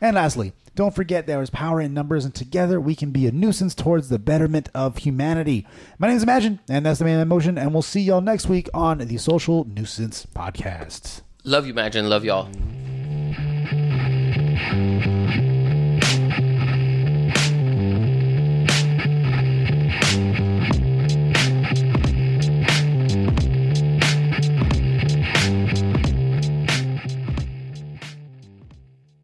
And lastly, don't forget there is power in numbers, and together we can be a nuisance towards the betterment of humanity. My name is Imagine, and that's the Man in Motion, and we'll see y'all next week on the Social Nuisance Podcast. Love you, Imagine. Love y'all.